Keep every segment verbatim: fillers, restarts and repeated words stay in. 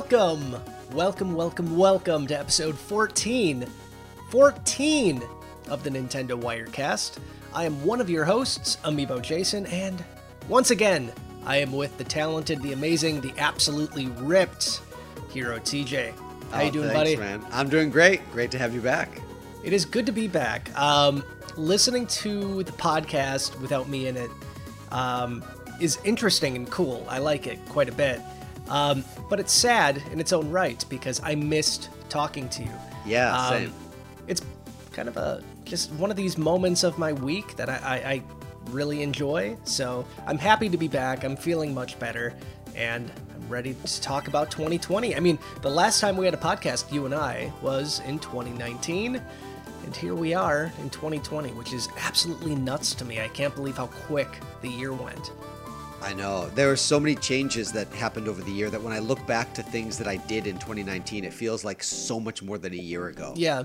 welcome, welcome, welcome, welcome to episode fourteen, fourteen of the Nintendo Wirecast. I am one of your hosts, Amiibo Jason, and once again, I am with the talented, the amazing, the absolutely ripped Hero T J. How oh, you doing, thanks, buddy? Man. I'm doing great. Great to have you back. It is good to be back. Um, listening to the podcast without me in it um, is interesting and cool. I like it quite a bit. Um, but it's sad in its own right because I missed talking to you. Yeah, um, same. It's kind of a just one of these moments of my week that I, I, I really enjoy. So I'm happy to be back. I'm feeling much better, and I'm ready to talk about twenty twenty. I mean, the last time we had a podcast, you and I, was in twenty nineteen, and here we are in twenty twenty, which is absolutely nuts to me. I can't believe how quick the year went. I know. There are so many changes that happened over the year that when I look back to things that I did in twenty nineteen, it feels like so much more than a year ago. Yeah,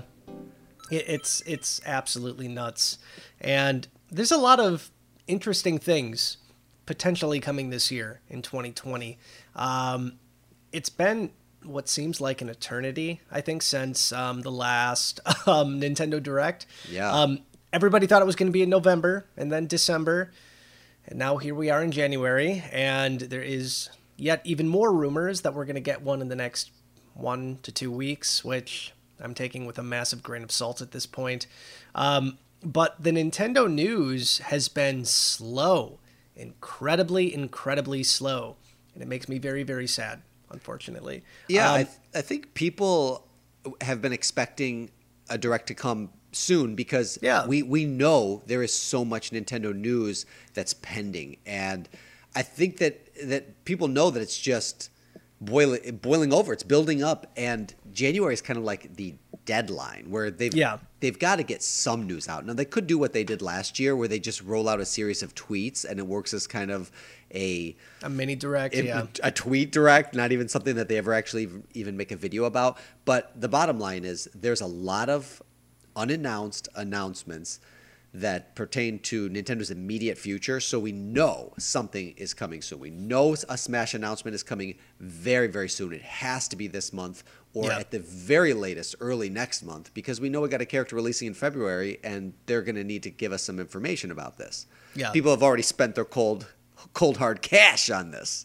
it, it's it's absolutely nuts. And there's a lot of interesting things potentially coming this year in twenty twenty. Um, it's been what seems like an eternity, I think, since um, the last um, Nintendo Direct. Yeah. Um, everybody thought it was going to be in November and then December. And now here we are in January, and there is yet even more rumors that we're going to get one in the next one to two weeks, which I'm taking with a massive grain of salt at this point. Um, but the Nintendo news has been slow, incredibly, incredibly slow, and it makes me very, very sad, unfortunately. Yeah, um, I, th- I think people have been expecting a Direct to come soon because yeah. we, we know there is so much Nintendo news that's pending. And I think that, that people know that it's just boiling, boiling over. It's building up. And January is kind of like the deadline where they've, yeah. they've got to get some news out. Now, they could do what they did last year where they just roll out a series of tweets and it works as kind of a... A mini Direct, a, yeah. A tweet Direct, not even something that they ever actually even make a video about. But the bottom line is there's a lot of unannounced announcements that pertain to Nintendo's immediate future. So we know something is coming soon. We know a Smash announcement is coming very, very soon. It has to be this month or yeah. at the very latest early next month because we know we got a character releasing in February and they're going to need to give us some information about this. Yeah. People have already spent their cold, cold hard cash on this.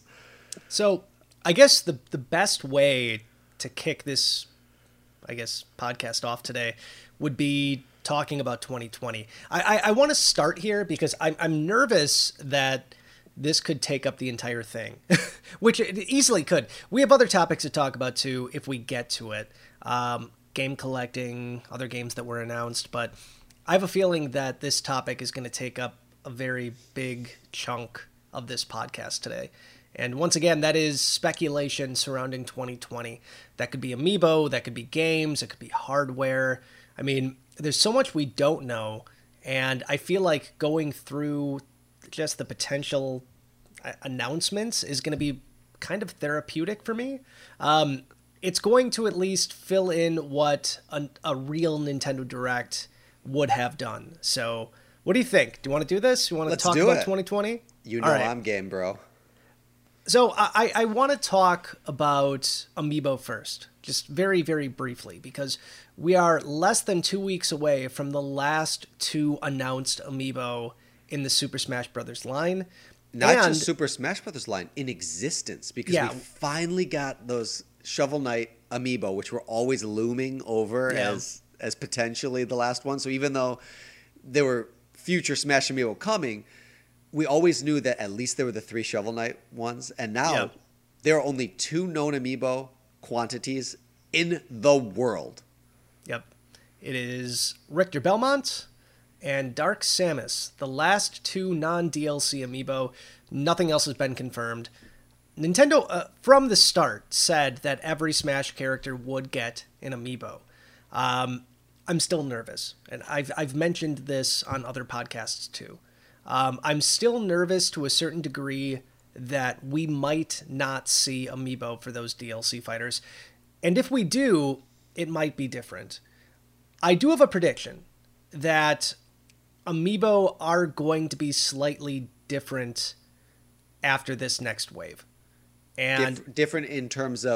So I guess the the best way to kick this, I guess, podcast off today would be talking about twenty twenty. I, I, I want to start here because I'm, I'm nervous that this could take up the entire thing, which it easily could. We have other topics to talk about too if we get to it. Um, game collecting, other games that were announced, but I have a feeling that this topic is going to take up a very big chunk of this podcast today. And once again, that is speculation surrounding twenty twenty. That could be Amiibo, that could be games, it could be hardware. I mean, there's so much we don't know, and I feel like going through just the potential announcements is going to be kind of therapeutic for me. Um, it's going to at least fill in what a, a real Nintendo Direct would have done. So, what do you think? Do you want to do this? You want to Let's talk do about it. twenty twenty? You know All right. I'm game, bro. So I, I want to talk about Amiibo first, just very, very briefly, because we are less than two weeks away from the last two announced Amiibo in the Super Smash Bros. Line. Not and, just Super Smash Bros. Line, in existence, because Yeah. we finally got those Shovel Knight Amiibo, which were always looming over Yeah. as as potentially the last one. So even though there were future Smash Amiibo coming, we always knew that at least there were the three Shovel Knight ones. And now Yeah. there are only two known Amiibo quantities in the world. Yep. It is Richter Belmont and Dark Samus, the last two non-D L C Amiibo. Nothing else has been confirmed. Nintendo, uh, from the start, said that every Smash character would get an Amiibo. Um, I'm still nervous, and I've I've mentioned this on other podcasts too. Um, I'm still nervous to a certain degree that we might not see Amiibo for those D L C fighters, and if we do, it might be different. I do have a prediction that Amiibo are going to be slightly different after this next wave. And Dif- different in terms of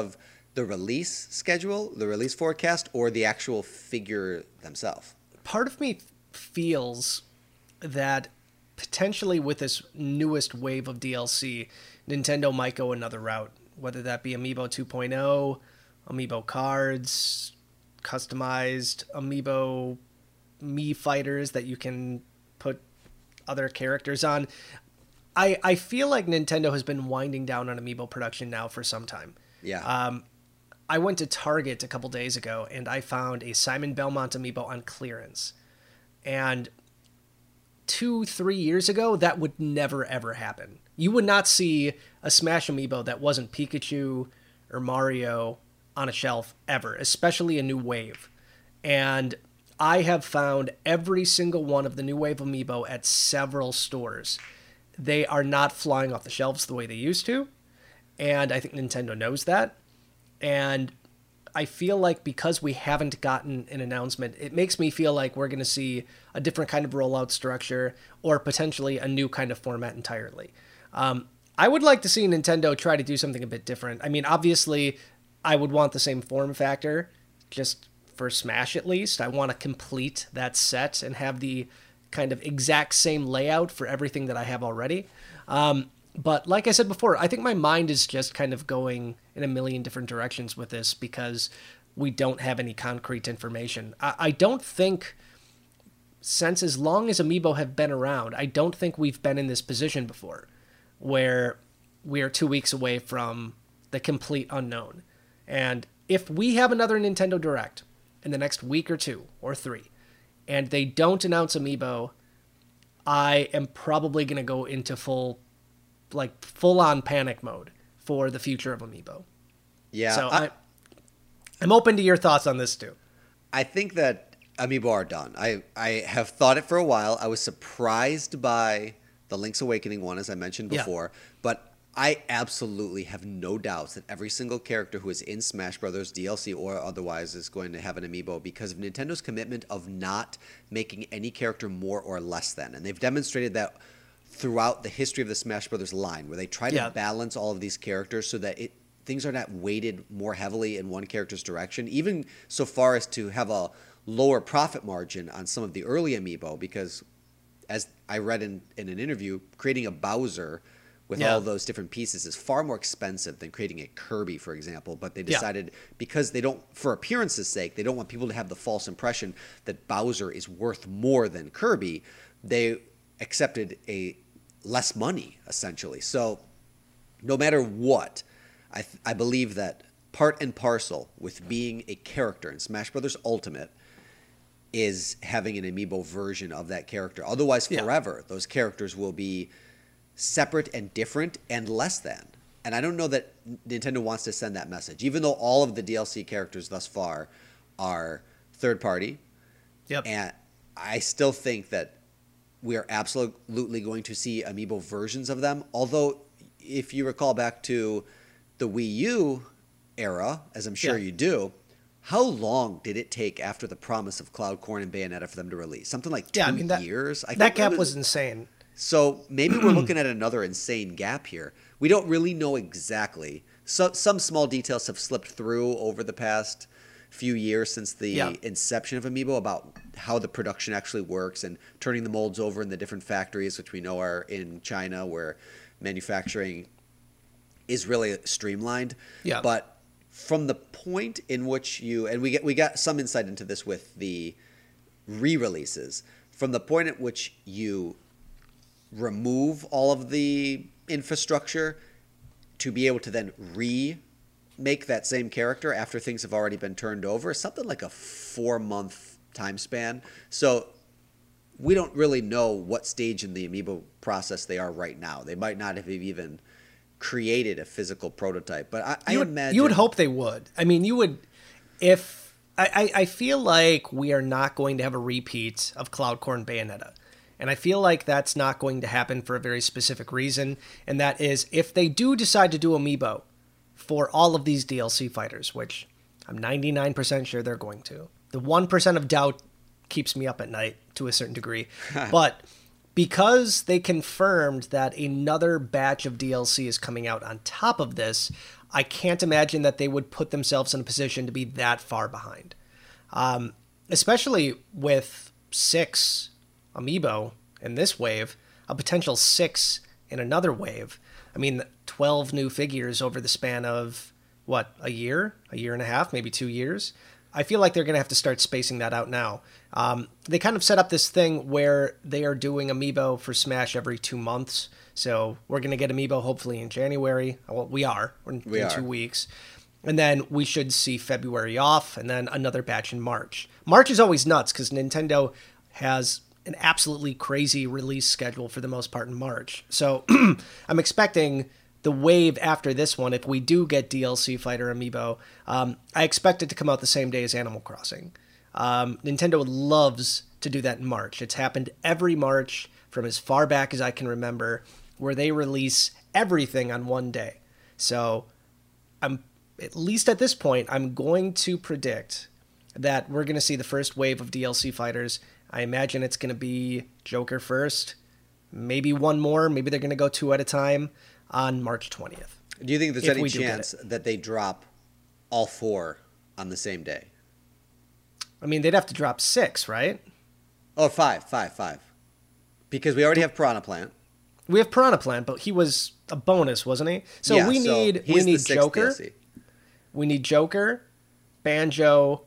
the release schedule, the release forecast, or the actual figure themselves? Part of me feels that potentially with this newest wave of D L C, Nintendo might go another route, whether that be Amiibo two point oh, Amiibo cards, customized Amiibo Mii fighters that you can put other characters on. I, I feel like Nintendo has been winding down on Amiibo production now for some time. Yeah. Um, I went to Target a couple days ago and I found a Simon Belmont Amiibo on clearance. And two, three years ago, that would never, ever happen. You would not see a Smash Amiibo that wasn't Pikachu or Mario on a shelf ever, especially a new wave. And I have found every single one of the new wave Amiibo at several stores. They are not flying off the shelves the way they used to. And I think Nintendo knows that. And I feel like because we haven't gotten an announcement, it makes me feel like we're going to see a different kind of rollout structure or potentially a new kind of format entirely. Um, I would like to see Nintendo try to do something a bit different. I mean, obviously, I would want the same form factor, just for Smash at least. I want to complete that set and have the kind of exact same layout for everything that I have already. Um, But like I said before, I think my mind is just kind of going in a million different directions with this because we don't have any concrete information. I, I don't think, since as long as Amiibo have been around, I don't think we've been in this position before where we are two weeks away from the complete unknown. And if we have another Nintendo Direct in the next week or two or three, and they don't announce Amiibo, I am probably going to go into full... like full-on panic mode for the future of Amiibo. Yeah. So I, I, I'm open to your thoughts on this too. I think that Amiibo are done. I, I have thought it for a while. I was surprised by the Link's Awakening one, as I mentioned before, yeah. but I absolutely have no doubts that every single character who is in Smash Brothers D L C or otherwise is going to have an Amiibo because of Nintendo's commitment of not making any character more or less than. And they've demonstrated that throughout the history of the Smash Brothers line, where they try to yeah. balance all of these characters so that it things are not weighted more heavily in one character's direction, even so far as to have a lower profit margin on some of the early Amiibo, because as I read in, in an interview, creating a Bowser with yeah. all those different pieces is far more expensive than creating a Kirby, for example. But they decided yeah. because they don't, for appearance's sake, they don't want people to have the false impression that Bowser is worth more than Kirby, they accepted a less money, essentially. So no matter what, I, th- I believe that part and parcel with being a character in Smash Brothers Ultimate is having an Amiibo version of that character. Otherwise, forever, yeah. those characters will be separate and different and less than. And I don't know that Nintendo wants to send that message, even though all of the D L C characters thus far are third party. Yep. And I still think that we are absolutely going to see Amiibo versions of them. Although, if you recall back to the Wii U era, as I'm sure yeah. you do, how long did it take after the promise of Cloud Corn and Bayonetta for them to release? Something like two yeah, I mean, that, years? I that gap was, was insane. So maybe we're looking at another insane gap here. We don't really know exactly. So, some small details have slipped through over the past few years since the yeah. inception of Amiibo about how the production actually works and turning the molds over in the different factories, which we know are in China, where manufacturing is really streamlined. Yeah. But from the point in which you, and we get we got some insight into this with the re-releases, from the point at which you remove all of the infrastructure to be able to then re make that same character after things have already been turned over, something like a four month time span. So we don't really know what stage in the Amiibo process they are right now. They might not have even created a physical prototype, but I, I you would, imagine you would hope they would. I mean, you would, if I, I feel like we are not going to have a repeat of Cloud Corn Bayonetta. And I feel like that's not going to happen for a very specific reason. And that is if they do decide to do Amiibo for all of these D L C fighters, which I'm ninety-nine percent sure they're going to. The one percent of doubt keeps me up at night to a certain degree. But because they confirmed that another batch of D L C is coming out on top of this, I can't imagine that they would put themselves in a position to be that far behind. Um, especially with six amiibo in this wave, a potential six in another wave. I mean, twelve new figures over the span of, what, a year? A year and a half? Maybe two years? I feel like they're going to have to start spacing that out now. Um, they kind of set up this thing where they are doing amiibo for Smash every two months. So we're going to get amiibo hopefully in January. Well, we are. We're in, we in are. two weeks. And then we should see February off, and then another batch in March. March is always nuts because Nintendo has an absolutely crazy release schedule for the most part in March. So I'm expecting the wave after this one, if we do get D L C Fighter Amiibo, um, I expect it to come out the same day as Animal Crossing. Um, Nintendo loves to do that in March. It's happened every March from as far back as I can remember, where they release everything on one day. So I'm, at least at this point, I'm going to predict that we're going to see the first wave of D L C fighters. I imagine it's going to be Joker first, maybe one more, maybe they're going to go two at a time on March twentieth. Do you think there's If any we do get chance that they drop all four on the same day? I mean, they'd have to drop six, right? Oh, five, five, five. Because we already have Piranha Plant. We have Piranha Plant, but he was a bonus, wasn't he? So Yeah, we so need he's we the need sixth Joker. D L C. We need Joker, Banjo.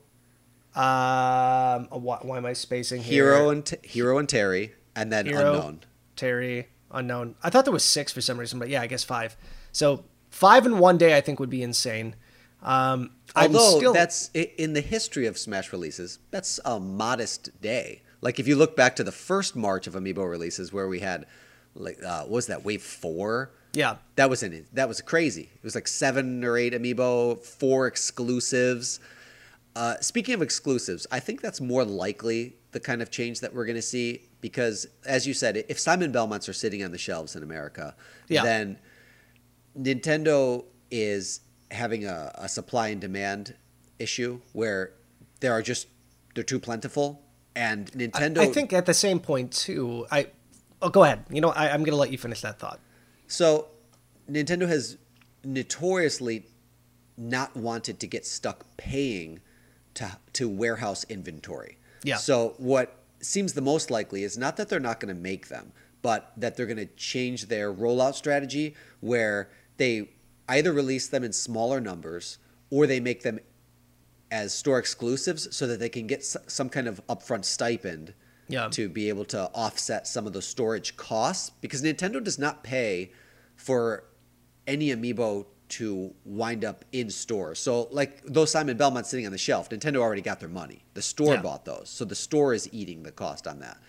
Um, why, why am I spacing here? Hero and T- Hero and Terry, and then Hero, Unknown. Terry, Unknown. I thought there was six for some reason, but yeah, I guess five. So five in one day, I think would be insane. Um, I'm Although still... that's i- in the history of Smash releases, that's a modest day. Like if you look back to the first March of Amiibo releases, where we had, like, uh, what was that, wave four? Yeah, That was in that was crazy. It was like seven or eight Amiibo, four exclusives. Uh, speaking of exclusives, I think that's more likely the kind of change that we're going to see because, as you said, if Simon Belmonts are sitting on the shelves in America, Yeah. then Nintendo is having a, a supply and demand issue where there are just they're too plentiful, and Nintendo. I, I think at the same point too. I oh, go ahead. You know, I, I'm going to let you finish that thought. So, Nintendo has notoriously not wanted to get stuck paying to to warehouse inventory. Yeah. So what seems the most likely is not that they're not going to make them, but that they're going to change their rollout strategy where they either release them in smaller numbers or they make them as store exclusives so that they can get s- some kind of upfront stipend Yeah. to be able to offset some of the storage costs because Nintendo does not pay for any amiibo to wind up in store. So like those Simon Belmont sitting on the shelf, Nintendo already got their money. The store Yeah. bought those. So the store is eating the cost on that.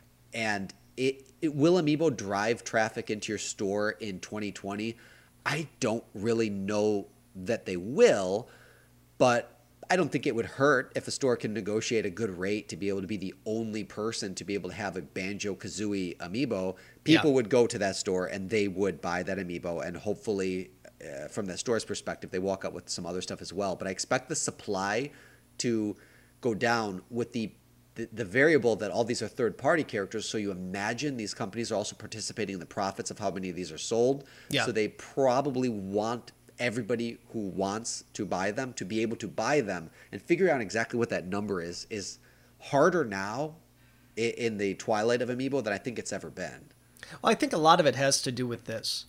And it, it will Amiibo drive traffic into your store in twenty twenty? I don't really know that they will, but I don't think it would hurt if a store can negotiate a good rate to be able to be the only person to be able to have a Banjo-Kazooie Amiibo. People Yeah. would go to that store and they would buy that Amiibo, and hopefully, uh, from the store's perspective, they walk out with some other stuff as well. But I expect the supply to go down with the the, the variable that all these are third-party characters, so you imagine these companies are also participating in the profits of how many of these are sold. Yeah. So they probably want everybody who wants to buy them to be able to buy them, and figuring out exactly what that number is is harder now i- in the twilight of Amiibo than I think it's ever been. Well, I think a lot of it has to do with this.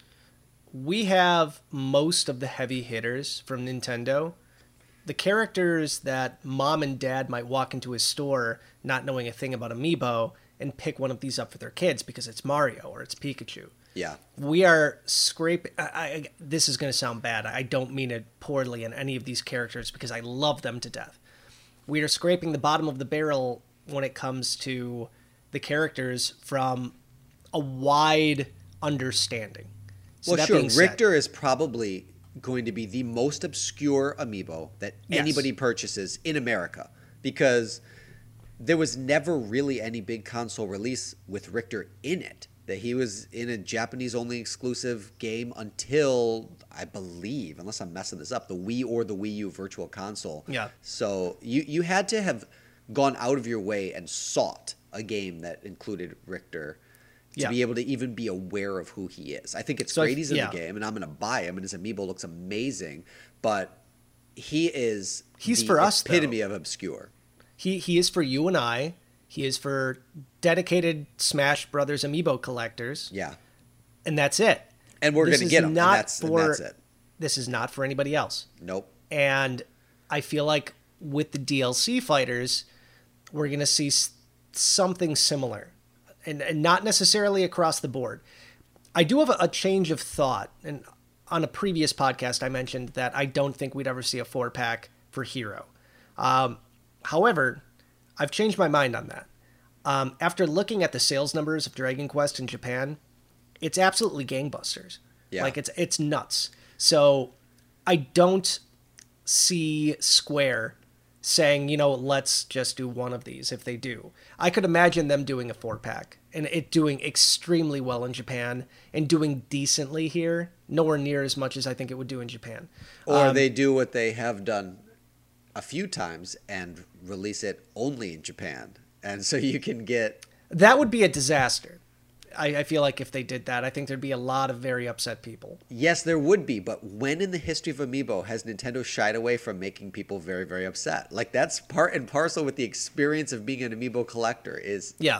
We have most of the heavy hitters from Nintendo. The characters that mom and dad might walk into a store not knowing a thing about Amiibo and pick one of these up for their kids because it's Mario or it's Pikachu. Yeah. We are scraping. I, I, this is going to sound bad. I don't mean it poorly in any of these characters because I love them to death. We are scraping the bottom of the barrel when it comes to the characters from a wide understanding. So Well, that sure. being said- Richter is probably going to be the most obscure Amiibo that Yes. anybody purchases in America because there was never really any big console release with Richter in it. That he was in a Japanese-only exclusive game until, I believe, unless I'm messing this up, the Wii or the Wii U Virtual Console. Yeah. So you, you had to have gone out of your way and sought a game that included Richter. to Yeah. be able to even be aware of who he is. I think it's So I- great he's in yeah. the game, and I'm going to buy him, and his amiibo looks amazing, but he is He's the for us, though. epitome of obscure. He he is for you and I. He is for dedicated Smash Brothers amiibo collectors, Yeah. and that's it. And we're This going to is get him, and not that's, and for- that's it. This is not for anybody else. Nope. And I feel like with the D L C fighters, we're going to see s- something similar, and, and not necessarily across the board. I do have a, a change of thought, and on a previous podcast, I mentioned that I don't think we'd ever see a four pack for Hero. Um, however, I've changed my mind on that. Um, after looking at the sales numbers of Dragon Quest in Japan, it's absolutely gangbusters. Yeah. Like it's it's nuts. So I don't see Square saying, you know, let's just do one of these if they do. I could imagine them doing a four pack and it doing extremely well in Japan and doing decently here, nowhere near as much as I think it would do in Japan. Or Um, they do what they have done a few times and release it only in Japan. And so you can get That would be a disaster. I, I feel like if they did that, I think there'd be a lot of very upset people. Yes, there would be, but when in the history of Amiibo has Nintendo shied away from making people very, very upset? Like that's part and parcel with the experience of being an Amiibo collector. Is Yeah.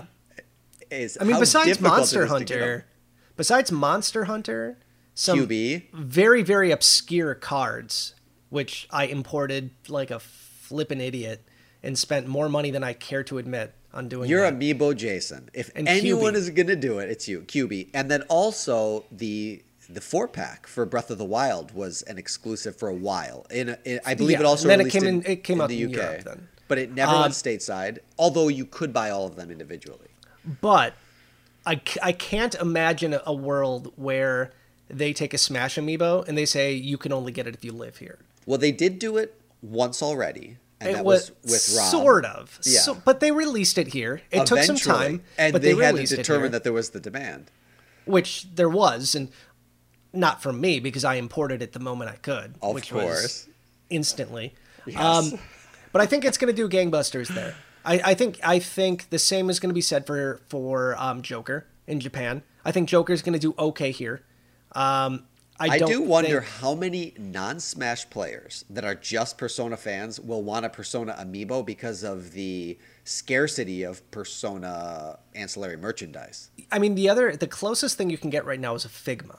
is I mean, how besides difficult it Monster is to get 'em. Hunter, besides Monster Hunter, some Q B. very, very obscure cards, which I imported like a flippin' idiot and spent more money than I care to admit on doing You're that. Amiibo Jason. If And anyone Q B. is going to do it, it's you, Q B. And then also the the four pack for Breath of the Wild was an exclusive for a while. In, in I believe Yeah, it also and then it released came in, in- it came in out the in U K, Europe then. but it never Um, went stateside. Although you could buy all of them individually. But I, c- I can't imagine a- a world where they take a Smash amiibo and they say you can only get it if you live here. Well, they did do it once already, and It that was, was, with Rob. sort of. Yeah. So, but they released it here. It took some Eventually. time, and but they, they, had to released it determine here, that there was the demand. which there was, and not from me because I imported it the moment I could, Of which course. was instantly. Yes. Um, but I think it's going to do gangbusters there. I, I think I think the same is going to be said for for um, Joker in Japan. I think Joker's going to do okay here. Um, I, I don't do wonder think- how many non-Smash players that are just Persona fans will want a Persona amiibo because of the scarcity of Persona ancillary merchandise. I mean, the other, the closest thing you can get right now is a Figma.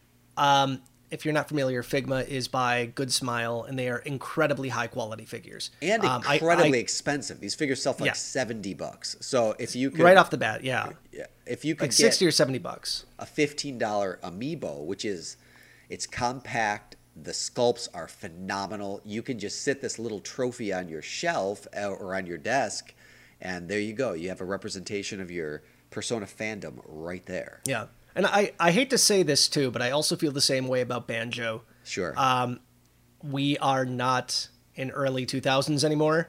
Um, if you're not familiar, Figma is by Good Smile, and they are incredibly high quality figures And Um, I- incredibly I- expensive. These figures sell for like Yeah. seventy bucks. So if you could, right off the bat, yeah, yeah, if you could like get sixty or seventy bucks. a fifteen dollar amiibo, which is it's compact, the sculpts are phenomenal. You can just sit this little trophy on your shelf uh, or on your desk, and there you go. You have a representation of your Persona fandom right there. Yeah, and I I hate to say this too, but I also feel the same way about Banjo. Sure. Um, we are not in early two thousands anymore,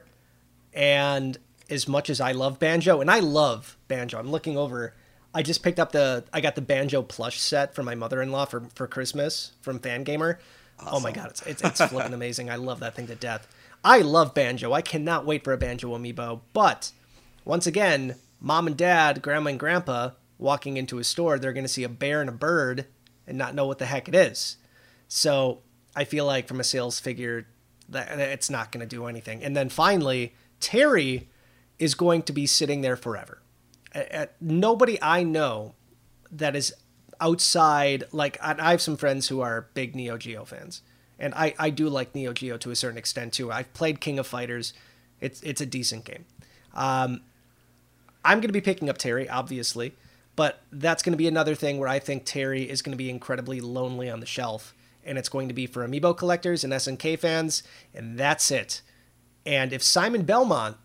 and as much as I love Banjo, and I love Banjo, I'm looking over. I just picked up the I got the Banjo plush set for my mother-in-law for for Christmas from Fangamer. Oh my Awesome. god, it's it's, it's flipping amazing. I love that thing to death. I love Banjo. I cannot wait for a Banjo amiibo. But once again, mom and dad, grandma and grandpa walking into a store, they're going to see a bear and a bird and not know what the heck it is. So I feel like from a sales figure, that that it's not going to do anything. And then finally, Terry is going to be sitting there forever. At, at- nobody I know that is outside, like I, I have some friends who are big Neo Geo fans, and I, I do like Neo Geo to a certain extent too. I've played King of Fighters. It's it's a decent game. Um, I'm going to be picking up Terry, obviously, but that's going to be another thing where I think Terry is going to be incredibly lonely on the shelf, and it's going to be for Amiibo collectors and S N K fans, and that's it. And if Simon Belmont,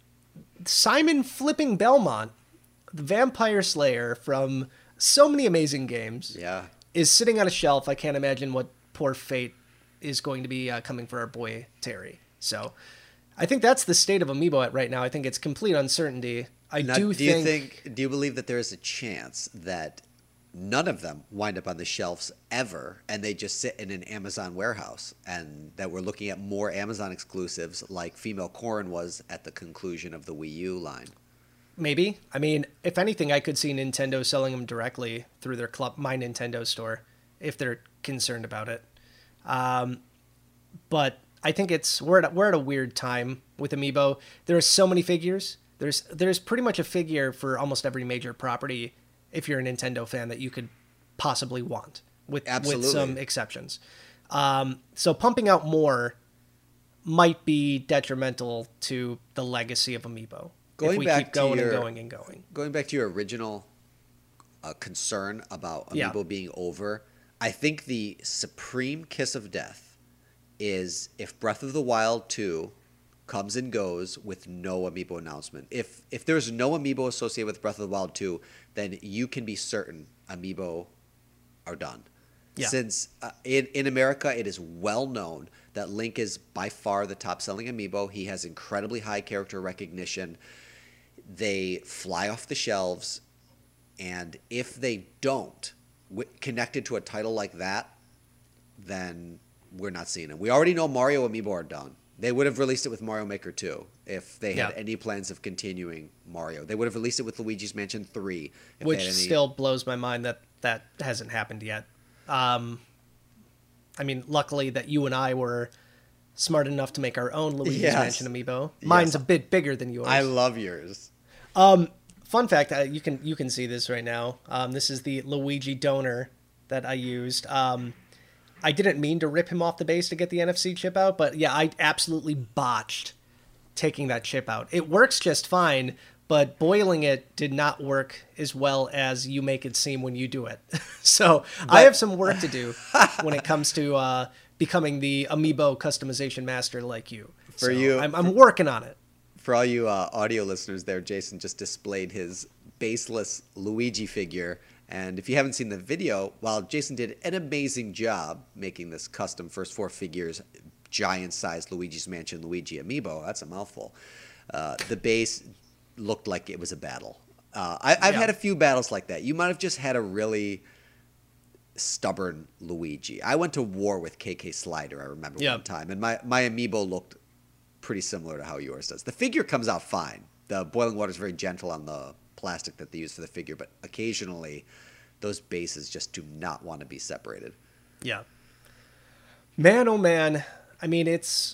Simon flipping Belmont, the Vampire Slayer from so many amazing games, yeah. is sitting on a shelf, I can't imagine what poor fate is going to be uh, coming for our boy Terry. So I think that's the state of Amiibo at right now. I think it's complete uncertainty. I Now, do, do you think, think? Do you believe that there is a chance that none of them wind up on the shelves ever, and they just sit in an Amazon warehouse, and that we're looking at more Amazon exclusives like Female Corrin was at the conclusion of the Wii U line? Maybe. I mean, if anything, I could see Nintendo selling them directly through their club, My Nintendo store, if they're concerned about it. Um, but I think it's we're at we're at a weird time with Amiibo. There are so many figures. There's there's pretty much a figure for almost every major property, if you're a Nintendo fan, that you could possibly want, with Absolutely. with some exceptions. Um, so pumping out more might be detrimental to the legacy of Amiibo. Going if we back keep going to your, and going and going. Going back to your original uh, concern about Amiibo Yeah. being over, I think the supreme kiss of death is if Breath of the Wild two comes and goes with no Amiibo announcement. If if there's no Amiibo associated with Breath of the Wild two, then you can be certain Amiibo are done. Yeah. Since uh, in, in America, it is well known that Link is by far the top-selling Amiibo. He has incredibly high character recognition. They fly off the shelves, and if they don't, w- connected to a title like that, then we're not seeing it. We already know Mario Amiibo are done. They would have released it with Mario Maker two if they had Yeah. any plans of continuing Mario. They would have released it with Luigi's Mansion three. If they Which had any... still blows my mind that that hasn't happened yet. Um, I mean, luckily that you and I were smart enough to make our own Luigi's Yes. Mansion Amiibo. Mine's Yes. a bit bigger than yours. I love yours. Fun fact, uh, you can you can see this right now. Um, this is the Luigi donor that I used. Um, I didn't mean to rip him off the base to get the N F C chip out, but yeah, I absolutely botched taking that chip out. It works just fine, but boiling it did not work as well as you make it seem when you do it. So I have some work to do when it comes to uh, becoming the Amiibo customization master like you. For So you- I'm, I'm working on it. For all you uh, audio listeners there, Jason just displayed his baseless Luigi figure. And if you haven't seen the video, while Jason did an amazing job making this custom first four figures, giant-sized Luigi's Mansion Luigi Amiibo, that's a mouthful, uh, the base looked like it was a battle. Uh, I, I've Yeah. had a few battles like that. You might have just had a really stubborn Luigi. I went to war with K K Slider, I remember Yeah. one time, and my, my Amiibo looked pretty similar to how yours does. The figure comes out fine. The boiling water is very gentle on the plastic that they use for the figure, but occasionally those bases just do not want to be separated. Yeah. Man, oh man. I mean, it's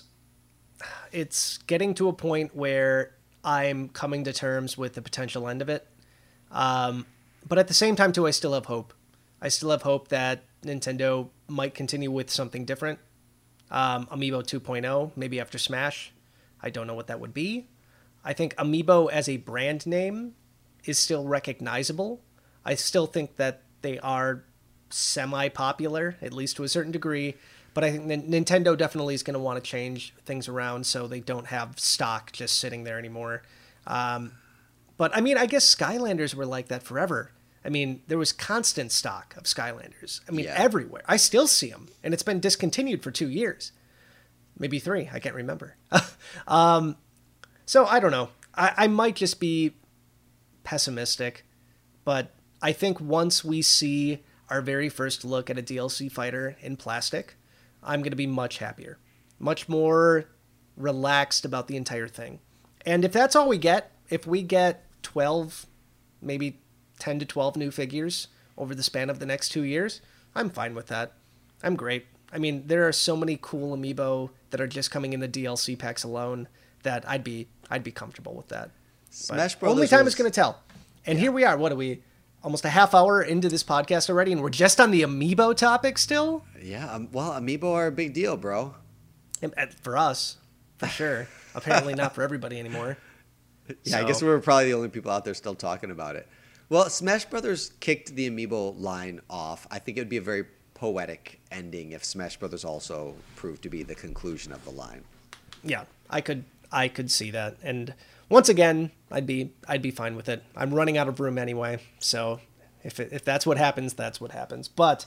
it's getting to a point where I'm coming to terms with the potential end of it. Um, but at the same time, too, I still have hope. I still have hope that Nintendo might continue with something different. Um, Amiibo two point oh, maybe after Smash. I don't know what that would be. I think Amiibo as a brand name is still recognizable. I still think that they are semi-popular, at least to a certain degree. But I think N- Nintendo definitely is going to want to change things around so they don't have stock just sitting there anymore. Um, but, I mean, I guess Skylanders were like that forever. I mean, there was constant stock of Skylanders. I mean, Yeah. everywhere. I still see them, and it's been discontinued for two years. Maybe three. I can't remember. um, so, I don't know. I, I might just be pessimistic, but I think once we see our very first look at a D L C fighter in plastic, I'm going to be much happier, much more relaxed about the entire thing. And if that's all we get, if we get twelve, maybe ten to twelve new figures over the span of the next two years, I'm fine with that. I'm great. I mean, there are so many cool Amiibo that are just coming in the D L C packs alone that I'd be I'd be comfortable with that. Smash But Brothers only time was- is going to tell. And here we are. What are we? Almost a half hour into this podcast already, and we're just on the Amiibo topic still? Yeah, um, well, Amiibo are a big deal, bro. And- and For us, for sure. Apparently not for everybody anymore. Yeah, I So- guess we were probably the only people out there still talking about it. Well, Smash Brothers kicked the Amiibo line off. I think it would be a very poetic ending if Smash Brothers also proved to be the conclusion of the line. Yeah, I could I could see that. And once again, I'd be I'd be fine with it. I'm running out of room anyway, so if it, if that's what happens, that's what happens. But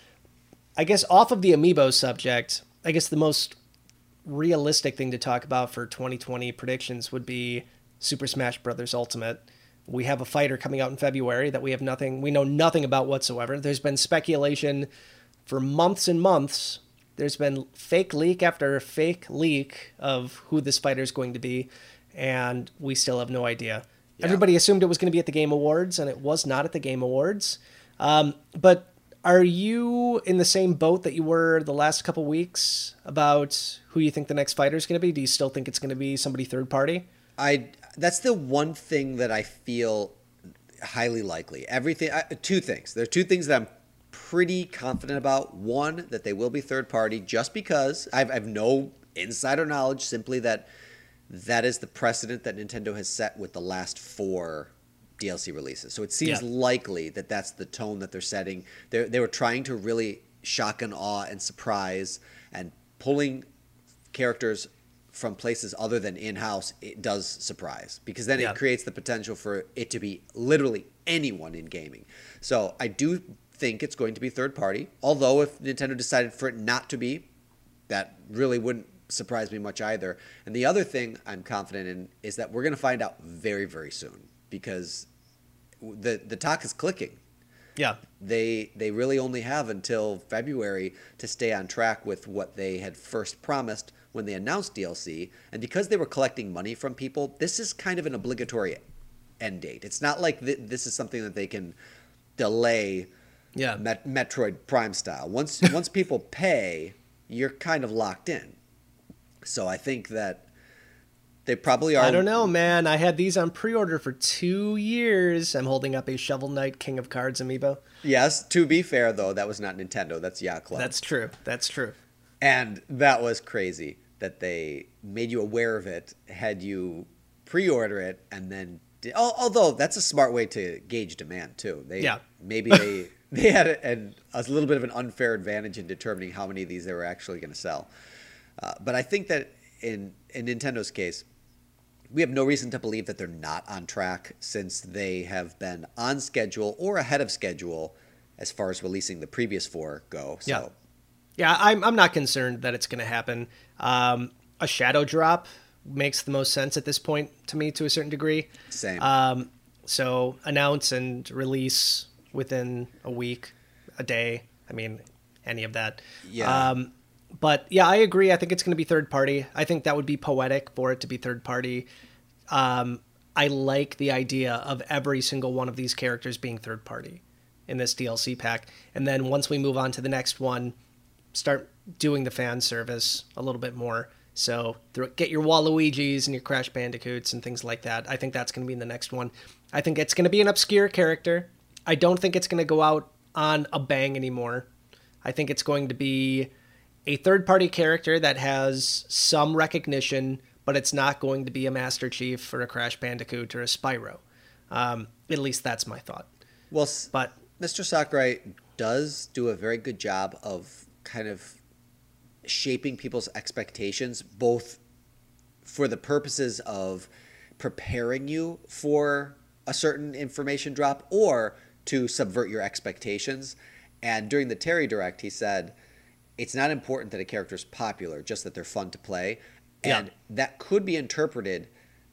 I guess off of the Amiibo subject, I guess the most realistic thing to talk about for twenty twenty predictions would be Super Smash Bros. Ultimate. We have a fighter coming out in February that we have nothing, we know nothing about whatsoever. There's been speculation for months and months. There's been fake leak after fake leak of who this fighter is going to be, and we still have no idea. Yeah. Everybody assumed it was going to be at the Game Awards, and it was not at the Game Awards. Um, but are you in the same boat that you were the last couple weeks about who you think the next fighter is going to be? Do you still think it's going to be somebody third party? I that's the one thing that I feel highly likely. Everything, I, two things. There are two things that I'm pretty confident about. One, that they will be third party, just because I've, I have no insider knowledge. Simply that that is the precedent that Nintendo has set with the last four D L C releases. So it seems Yeah. likely that that's the tone that they're setting. They they were trying to really shock and awe and surprise, and pulling characters from places other than in-house, it does surprise, because then Yeah. it creates the potential for it to be literally anyone in gaming. So I do think it's going to be third party, although if Nintendo decided for it not to be, that really wouldn't surprise me much either. And the other thing I'm confident in is that we're going to find out very, very soon, because the the talk is clicking. Yeah. They they really only have until February to stay on track with what they had first promised when they announced D L C. And because they were collecting money from people, this is kind of an obligatory end date. It's not like th- this is something that they can delay Yeah. Met- Metroid Prime style. Once once people pay, you're kind of locked in. So I think that they probably are. I don't know, man. I had these on pre-order for two years. I'm holding up a Shovel Knight King of Cards amiibo. Yes, to be fair though, that was not Nintendo. That's Yacht Club. That's true. That's true. And that was crazy that they made you aware of it, had you pre-order it, and then did, although that's a smart way to gauge demand too. They Yeah. maybe they they had a, an, a little bit of an unfair advantage in determining how many of these they were actually going to sell. Uh, but I think that in in Nintendo's case, we have no reason to believe that they're not on track, since they have been on schedule or ahead of schedule as far as releasing the previous four go. So. Yeah. Yeah, I'm I'm not concerned that it's going to happen. Um, a shadow drop makes the most sense at this point to me, to a certain degree. Same. Um, so announce and release within a week, a day. I mean, any of that. Yeah. Um, but yeah, I agree. I think it's going to be third party. I think that would be poetic for it to be third party. Um, I like the idea of every single one of these characters being third party in this D L C pack. And then once we move on to the next one, start doing the fan service a little bit more. So get your Waluigis and your Crash Bandicoots and things like that. I think that's going to be in the next one. I think it's going to be an obscure character. I don't think it's going to go out on a bang anymore. I think it's going to be a third-party character that has some recognition, but it's not going to be a Master Chief or a Crash Bandicoot or a Spyro. Um, at least that's my thought. Well, But Mister Sakurai does do a very good job of kind of shaping people's expectations, both for the purposes of preparing you for a certain information drop or to subvert your expectations. And during the Terry Direct, he said, it's not important that a character is popular, just that they're fun to play. And Yeah. that could be interpreted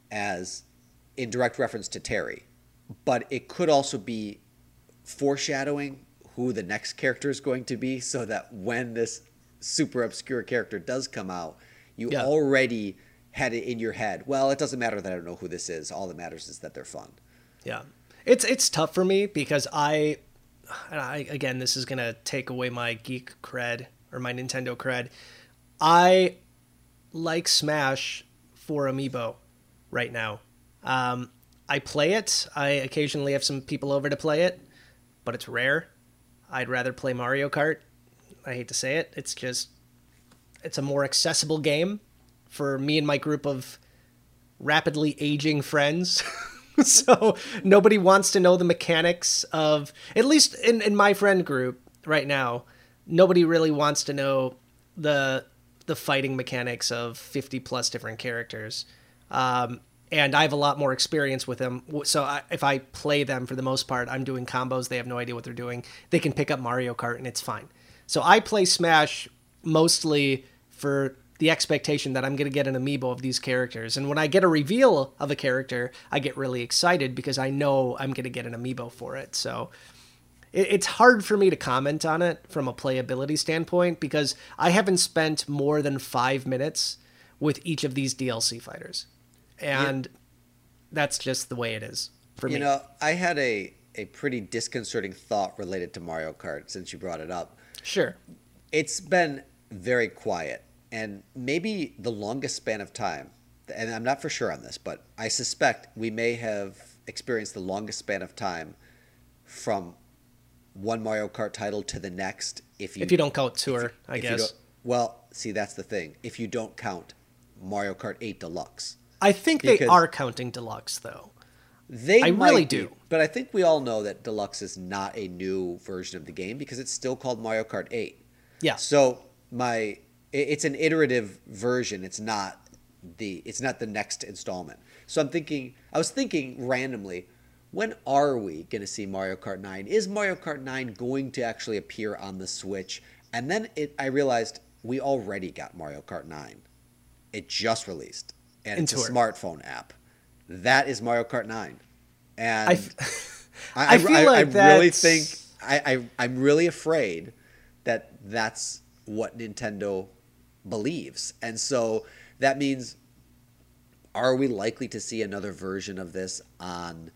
as in direct reference to Terry, but it could also be foreshadowing who the next character is going to be, so that when this super obscure character does come out, you Yeah. already had it in your head. Well, it doesn't matter that I don't know who this is. All that matters is that they're fun. yeah, it's it's tough for me because I, and I again, this is going to take away my geek cred or my Nintendo cred. I like Smash for Amiibo right now. Um, I play it. I occasionally have some people over to play it, but it's rare. I'd rather play Mario Kart. I hate to say it. It's just, it's a more accessible game for me and my group of rapidly aging friends. So nobody wants to know the mechanics of, at least in, in my friend group right now, nobody really wants to know the the fighting mechanics of fifty plus different characters. Um, and I have a lot more experience with them. So I, if I play them, for the most part, I'm doing combos. They have no idea what they're doing. They can pick up Mario Kart and it's fine. So I play Smash mostly for the expectation that I'm going to get an amiibo of these characters. And when I get a reveal of a character, I get really excited because I know I'm going to get an amiibo for it. So it, it's hard for me to comment on it from a playability standpoint because I haven't spent more than five minutes with each of these D L C fighters. And that's just the way it is for You me. know, I had a, a pretty disconcerting thought related to Mario Kart since you brought it up. Sure. It's been very quiet, and maybe the longest span of time, and I'm not for sure on this, but I suspect we may have experienced the longest span of time from one Mario Kart title to the next. If you If you don't count Tour, I if you guess. don't- well, see, that's the thing. If you don't count Mario Kart eight Deluxe, I think they because- are counting Deluxe, though. they I might really be, do. but I think we all know that Deluxe is not a new version of the game because it's still called Mario Kart eight. Yeah. So my it- it's an iterative version. It's not the it's not the next installment. So I'm thinking I was thinking randomly, when are we going to see Mario Kart nine? Is Mario Kart nine going to actually appear on the Switch? And then it I realized we already got Mario Kart nine. It just released, and In it's a Tour. smartphone app. That is Mario Kart nine. And I, f- I, I feel I, like I really that's- think I, I I'm really afraid that that's what Nintendo believes, and so that means, are we likely to see another version of this on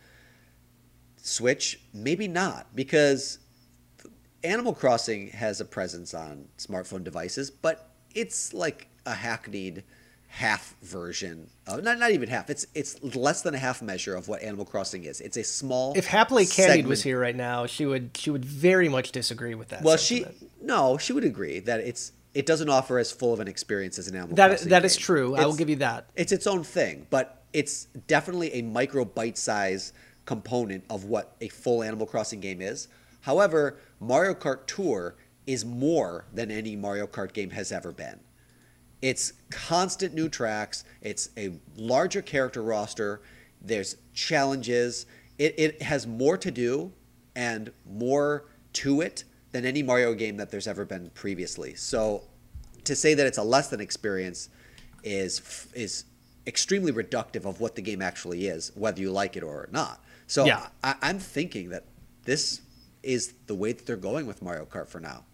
Switch? Maybe not, because Animal Crossing has a presence on smartphone devices, but it's like a hackneyed half version of, not not even half. It's it's less than a half measure of what Animal Crossing is. It's a small. If Happily Candied segment- was here right now, she would she would very much disagree with that. well, sentiment. she no, she would agree that it's it doesn't offer as full of an experience as an Animal that Crossing. that is game. true. I will It's- give you that. It's its own thing, but it's definitely a micro bite size component of what a full Animal Crossing game is. However, Mario Kart Tour is more than any Mario Kart game has ever been. It's constant new tracks. It's a larger character roster. There's challenges. It, it has more to do and more to it than any Mario game that there's ever been previously. So to say that it's a less than experience is is extremely reductive of what the game actually is, whether you like it or not. So Yeah. I, I'm thinking that this is the way that they're going with Mario Kart for now.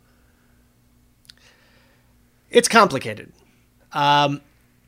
It's complicated. Um,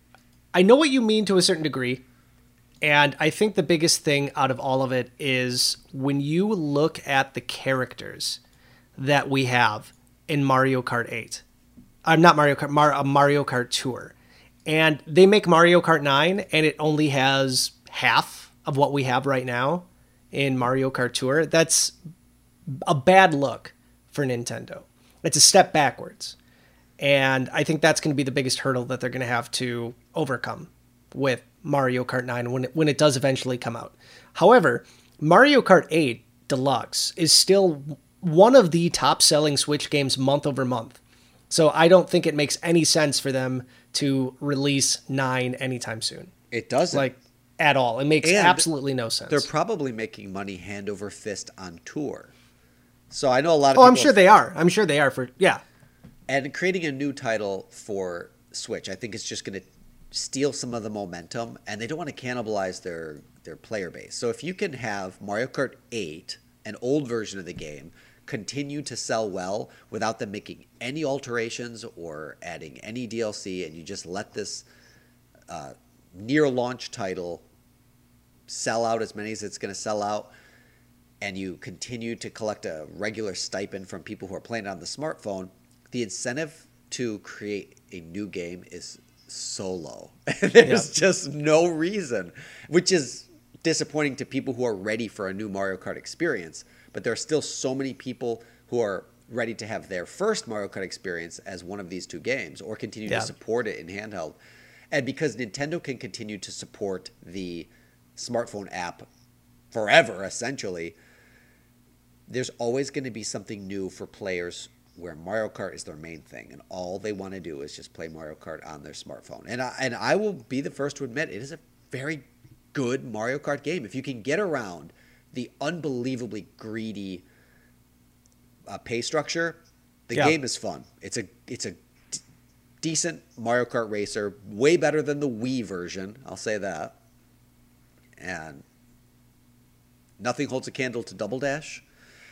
I know what you mean to a certain degree, and I think the biggest thing out of all of it is when you look at the characters that we have in Mario Kart eight. I'm not Mario Kart, Mar- uh, Mario Kart Tour. And they make Mario Kart nine, and it only has half of what we have right now in Mario Kart Tour. That's a bad look for Nintendo. It's a step backwards. And I think that's going to be the biggest hurdle that they're going to have to overcome with Mario Kart nine when it, when it does eventually come out. However, Mario Kart eight Deluxe is still one of the top selling Switch games month over month. So I don't think it makes any sense for them to release nine anytime soon. It doesn't. Like, at all. It makes And absolutely no sense. They're probably making money hand over fist on tour. So I know a lot of oh, people I'm sure they are. I'm sure they are for, yeah. And creating a new title for Switch, I think it's just going to steal some of the momentum, and they don't want to cannibalize their their player base. So if you can have Mario Kart eight, an old version of the game, continue to sell well without them making any alterations or adding any D L C, and you just let this uh, near launch title sell out as many as it's going to sell out, and you continue to collect a regular stipend from people who are playing it on the smartphone, the incentive to create a new game is so low. There's Yep. just no reason, which is disappointing to people who are ready for a new Mario Kart experience. But there are still so many people who are ready to have their first Mario Kart experience as one of these two games or continue Yeah. to support it in handheld. And because Nintendo can continue to support the smartphone app forever, essentially, there's always going to be something new for players where Mario Kart is their main thing, and all they want to do is just play Mario Kart on their smartphone. And I, and I will be the first to admit, it is a very good Mario Kart game. If you can get around the unbelievably greedy uh, pay structure, the Yeah. game is fun. It's a it's a d- decent Mario Kart racer, way better than the Wii version. I'll say that. And nothing holds a candle to Double Dash.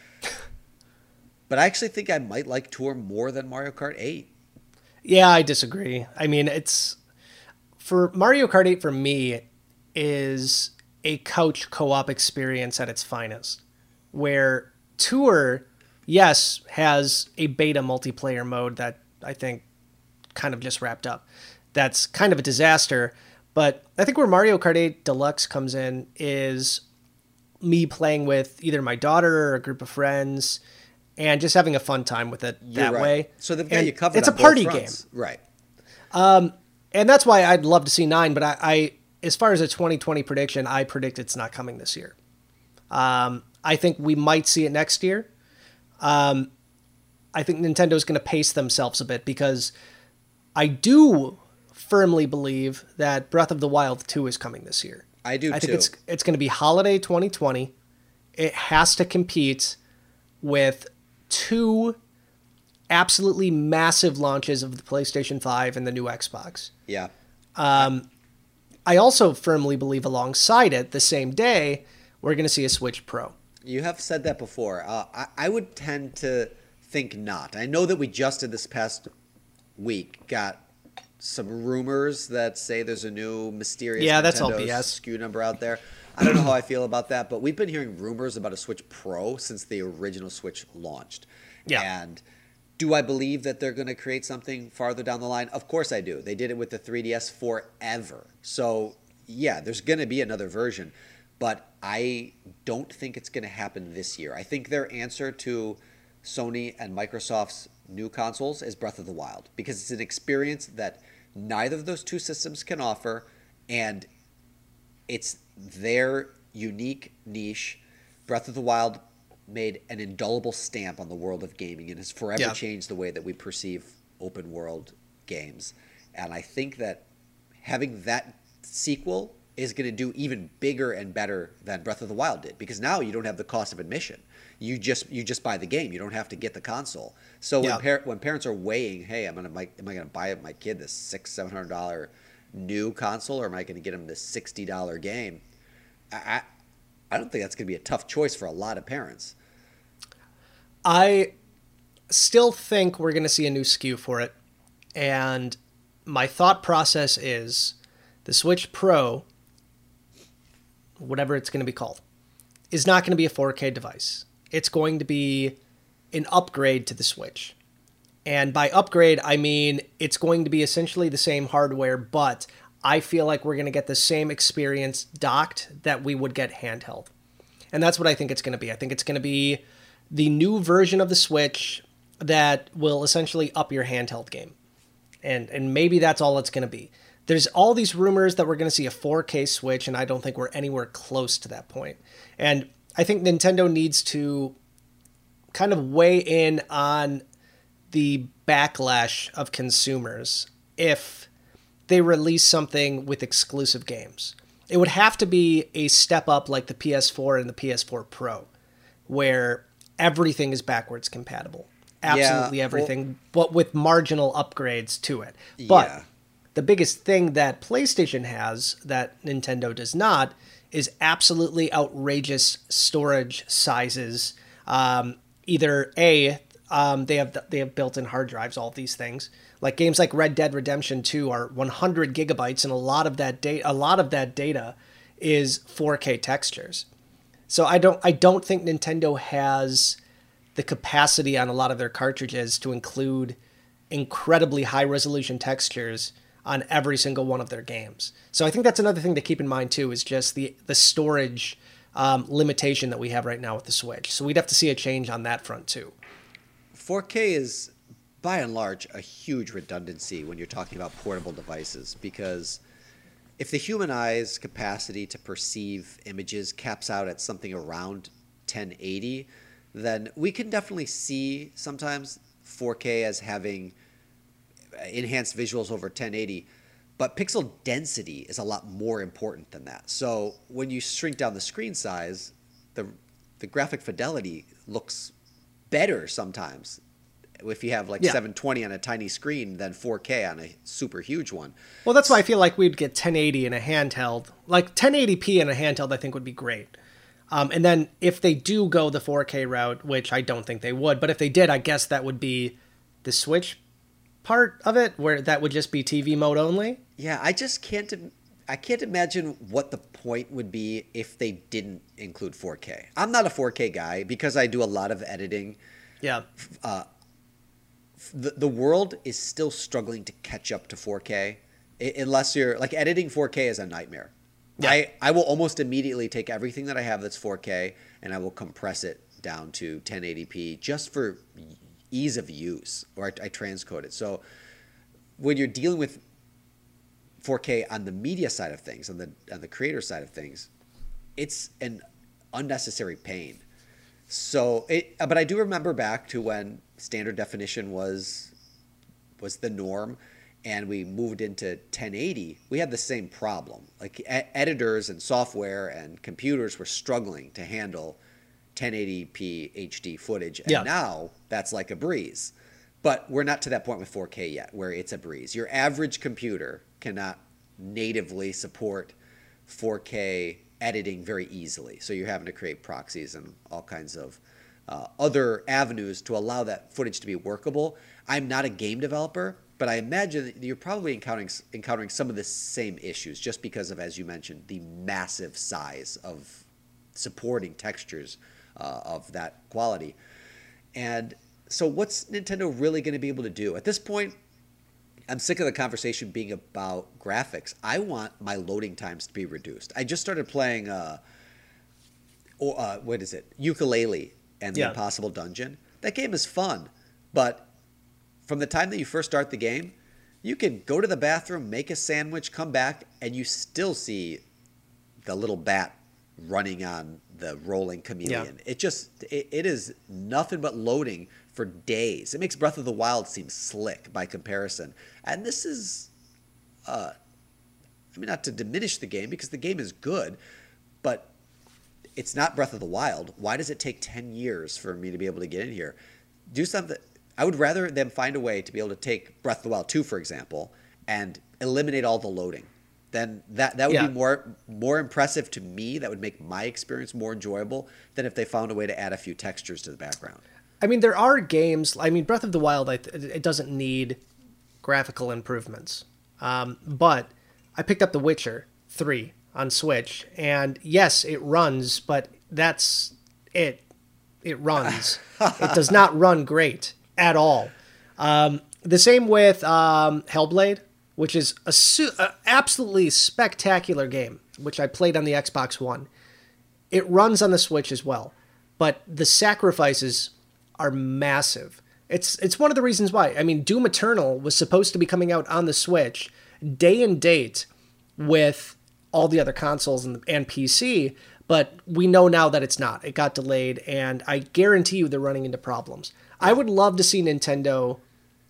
But I actually think I might like Tour more than Mario Kart eight. Yeah, I disagree. I mean, it's for Mario Kart eight for me is a couch co-op experience at its finest, where Tour, yes, has a beta multiplayer mode that I think kind of just wrapped up. That's kind of a disaster, but I think where Mario Kart eight Deluxe comes in is me playing with either my daughter or a group of friends and just having a fun time with it You're that right. way. So they've got And you covered it's on a party both game. fronts. Right. And that's why I'd love to see nine, but I, I as far as a twenty twenty prediction, I predict it's not coming this year. Um, I think we might see it next year. Um, I think Nintendo's going to pace themselves a bit because I do firmly believe that Breath of the Wild two is coming this year. I do I think too. it's it's going to be holiday twenty twenty. It has to compete with two absolutely massive launches of the PlayStation five and the new Xbox. Yeah. I also firmly believe alongside it, the same day, we're going to see a Switch Pro. You have said that before. Uh, I, I would tend to think not. I know that we just in this past week got some rumors that say there's a new mysterious Yeah, that's all Nintendo B S. S K U number out there. I don't know how I feel about that, but we've been hearing rumors about a Switch Pro since the original Switch launched. Yeah. And do I believe that they're going to create something farther down the line? Of course I do. They did it with the three D S forever. So, yeah, there's going to be another version. But I don't think it's going to happen this year. I think their answer to Sony and Microsoft's new consoles is Breath of the Wild because it's an experience that neither of those two systems can offer, and it's their unique niche. Breath of the Wild made an indelible stamp on the world of gaming and has forever Yeah. changed the way that we perceive open world games. And I think that having that sequel is going to do even bigger and better than Breath of the Wild did because now you don't have the cost of admission. You just you just buy the game. You don't have to get the console. So when Yeah. par- when parents are weighing, hey, I'm gonna am I gonna buy my kid this six seven hundred dollar new console or am I going to get him this sixty dollar game? I, I I don't think that's going to be a tough choice for a lot of parents. I still think we're going to see a new S K U for it. And my thought process is the Switch Pro, whatever it's going to be called, is not going to be a four K device. It's going to be an upgrade to the Switch. And by upgrade, I mean it's going to be essentially the same hardware, but I feel like we're going to get the same experience docked that we would get handheld. And that's what I think it's going to be. I think it's going to be the new version of the Switch that will essentially up your handheld game. And and maybe that's all it's going to be. There's all these rumors that we're going to see a four K Switch, and I don't think we're anywhere close to that point. And I think Nintendo needs to kind of weigh in on the backlash of consumers if they release something with exclusive games. It would have to be a step up like the P S four and the P S four Pro, where everything is backwards compatible. Absolutely Yeah, everything, well- but with marginal upgrades to it. But Yeah. the biggest thing that PlayStation has that Nintendo does not is absolutely outrageous storage sizes. Um, either A, um, they have they have built-in hard drives, all of these things. Like games like Red Dead Redemption two are one hundred gigabytes, and a lot of that data, a lot of that data, is four K textures. So I don't I don't think Nintendo has the capacity on a lot of their cartridges to include incredibly high resolution textures on every single one of their games. So I think that's another thing to keep in mind too, is just the the storage um, limitation that we have right now with the Switch. So we'd have to see a change on that front too. four K is by and large a huge redundancy when you're talking about portable devices because if the human eye's capacity to perceive images caps out at something around ten eighty, then we can definitely see sometimes four K as having enhanced visuals over ten eighty, but pixel density is a lot more important than that. So when you shrink down the screen size, the the graphic fidelity looks better sometimes if you have like Yeah. seven twenty on a tiny screen than four K on a super huge one. Well, that's why I feel like we'd get ten eighty in a handheld. Like ten eighty p in a handheld, I think would be great. Um, and then if they do go the four K route, which I don't think they would, but if they did, I guess that would be the Switch part of it, where that would just be T V mode only. Yeah, I just can't. I can't imagine what the point would be if they didn't include four K. I'm not a four K guy because I do a lot of editing. Yeah. Uh, the the world is still struggling to catch up to four K, unless you're like editing four K is a nightmare. Yeah. I, I will almost immediately take everything that I have that's four K and I will compress it down to ten eighty p just for ease of use, or I, I transcode it. So when you're dealing with four K on the media side of things, on the on the creator side of things, it's an unnecessary pain. So it, but I do remember back to when standard definition was was the norm, and we moved into ten eighty. We had the same problem. Like e- editors and software and computers were struggling to handle ten eighty p H D footage, and yeah. now that's like a breeze. But we're not to that point with four K yet, where it's a breeze. Your average computer cannot natively support four K editing very easily. So you're having to create proxies and all kinds of uh, other avenues to allow that footage to be workable. I'm not a game developer, but I imagine that you're probably encountering encountering some of the same issues just because of, as you mentioned, the massive size of supporting textures uh, of that quality. And so what's Nintendo really going to be able to do? At this point, I'm sick of the conversation being about graphics. I want my loading times to be reduced. I just started playing, uh, or, uh, what is it, Yooka-Laylee and the yeah. Impossible Dungeon. That game is fun, but from the time that you first start the game, you can go to the bathroom, make a sandwich, come back, and you still see the little bat running on the rolling chameleon. Yeah. It just, it, it is nothing but loading for days. It makes Breath of the Wild seem slick by comparison. And this is, uh, I mean, not to diminish the game because the game is good, but it's not Breath of the Wild. Why does it take ten years for me to be able to get in here? Do something. I would rather them find a way to be able to take Breath of the Wild two, for example, and eliminate all the loading. Then that, that would yeah. be more more impressive to me. That would make my experience more enjoyable than if they found a way to add a few textures to the background. I mean, there are games. I mean, Breath of the Wild, it doesn't need graphical improvements. Um, but I picked up The Witcher three on Switch, and yes, it runs, but that's it. It runs. It does not run great at all. Um, the same with um, Hellblade, which is a su- a absolutely spectacular game, which I played on the Xbox One. It runs on the Switch as well, but the sacrifices are massive. It's it's one of the reasons why. I mean, Doom Eternal was supposed to be coming out on the Switch day and date with all the other consoles and, and P C, but we know now that it's not. It got delayed, and I guarantee you they're running into problems. I would love to see Nintendo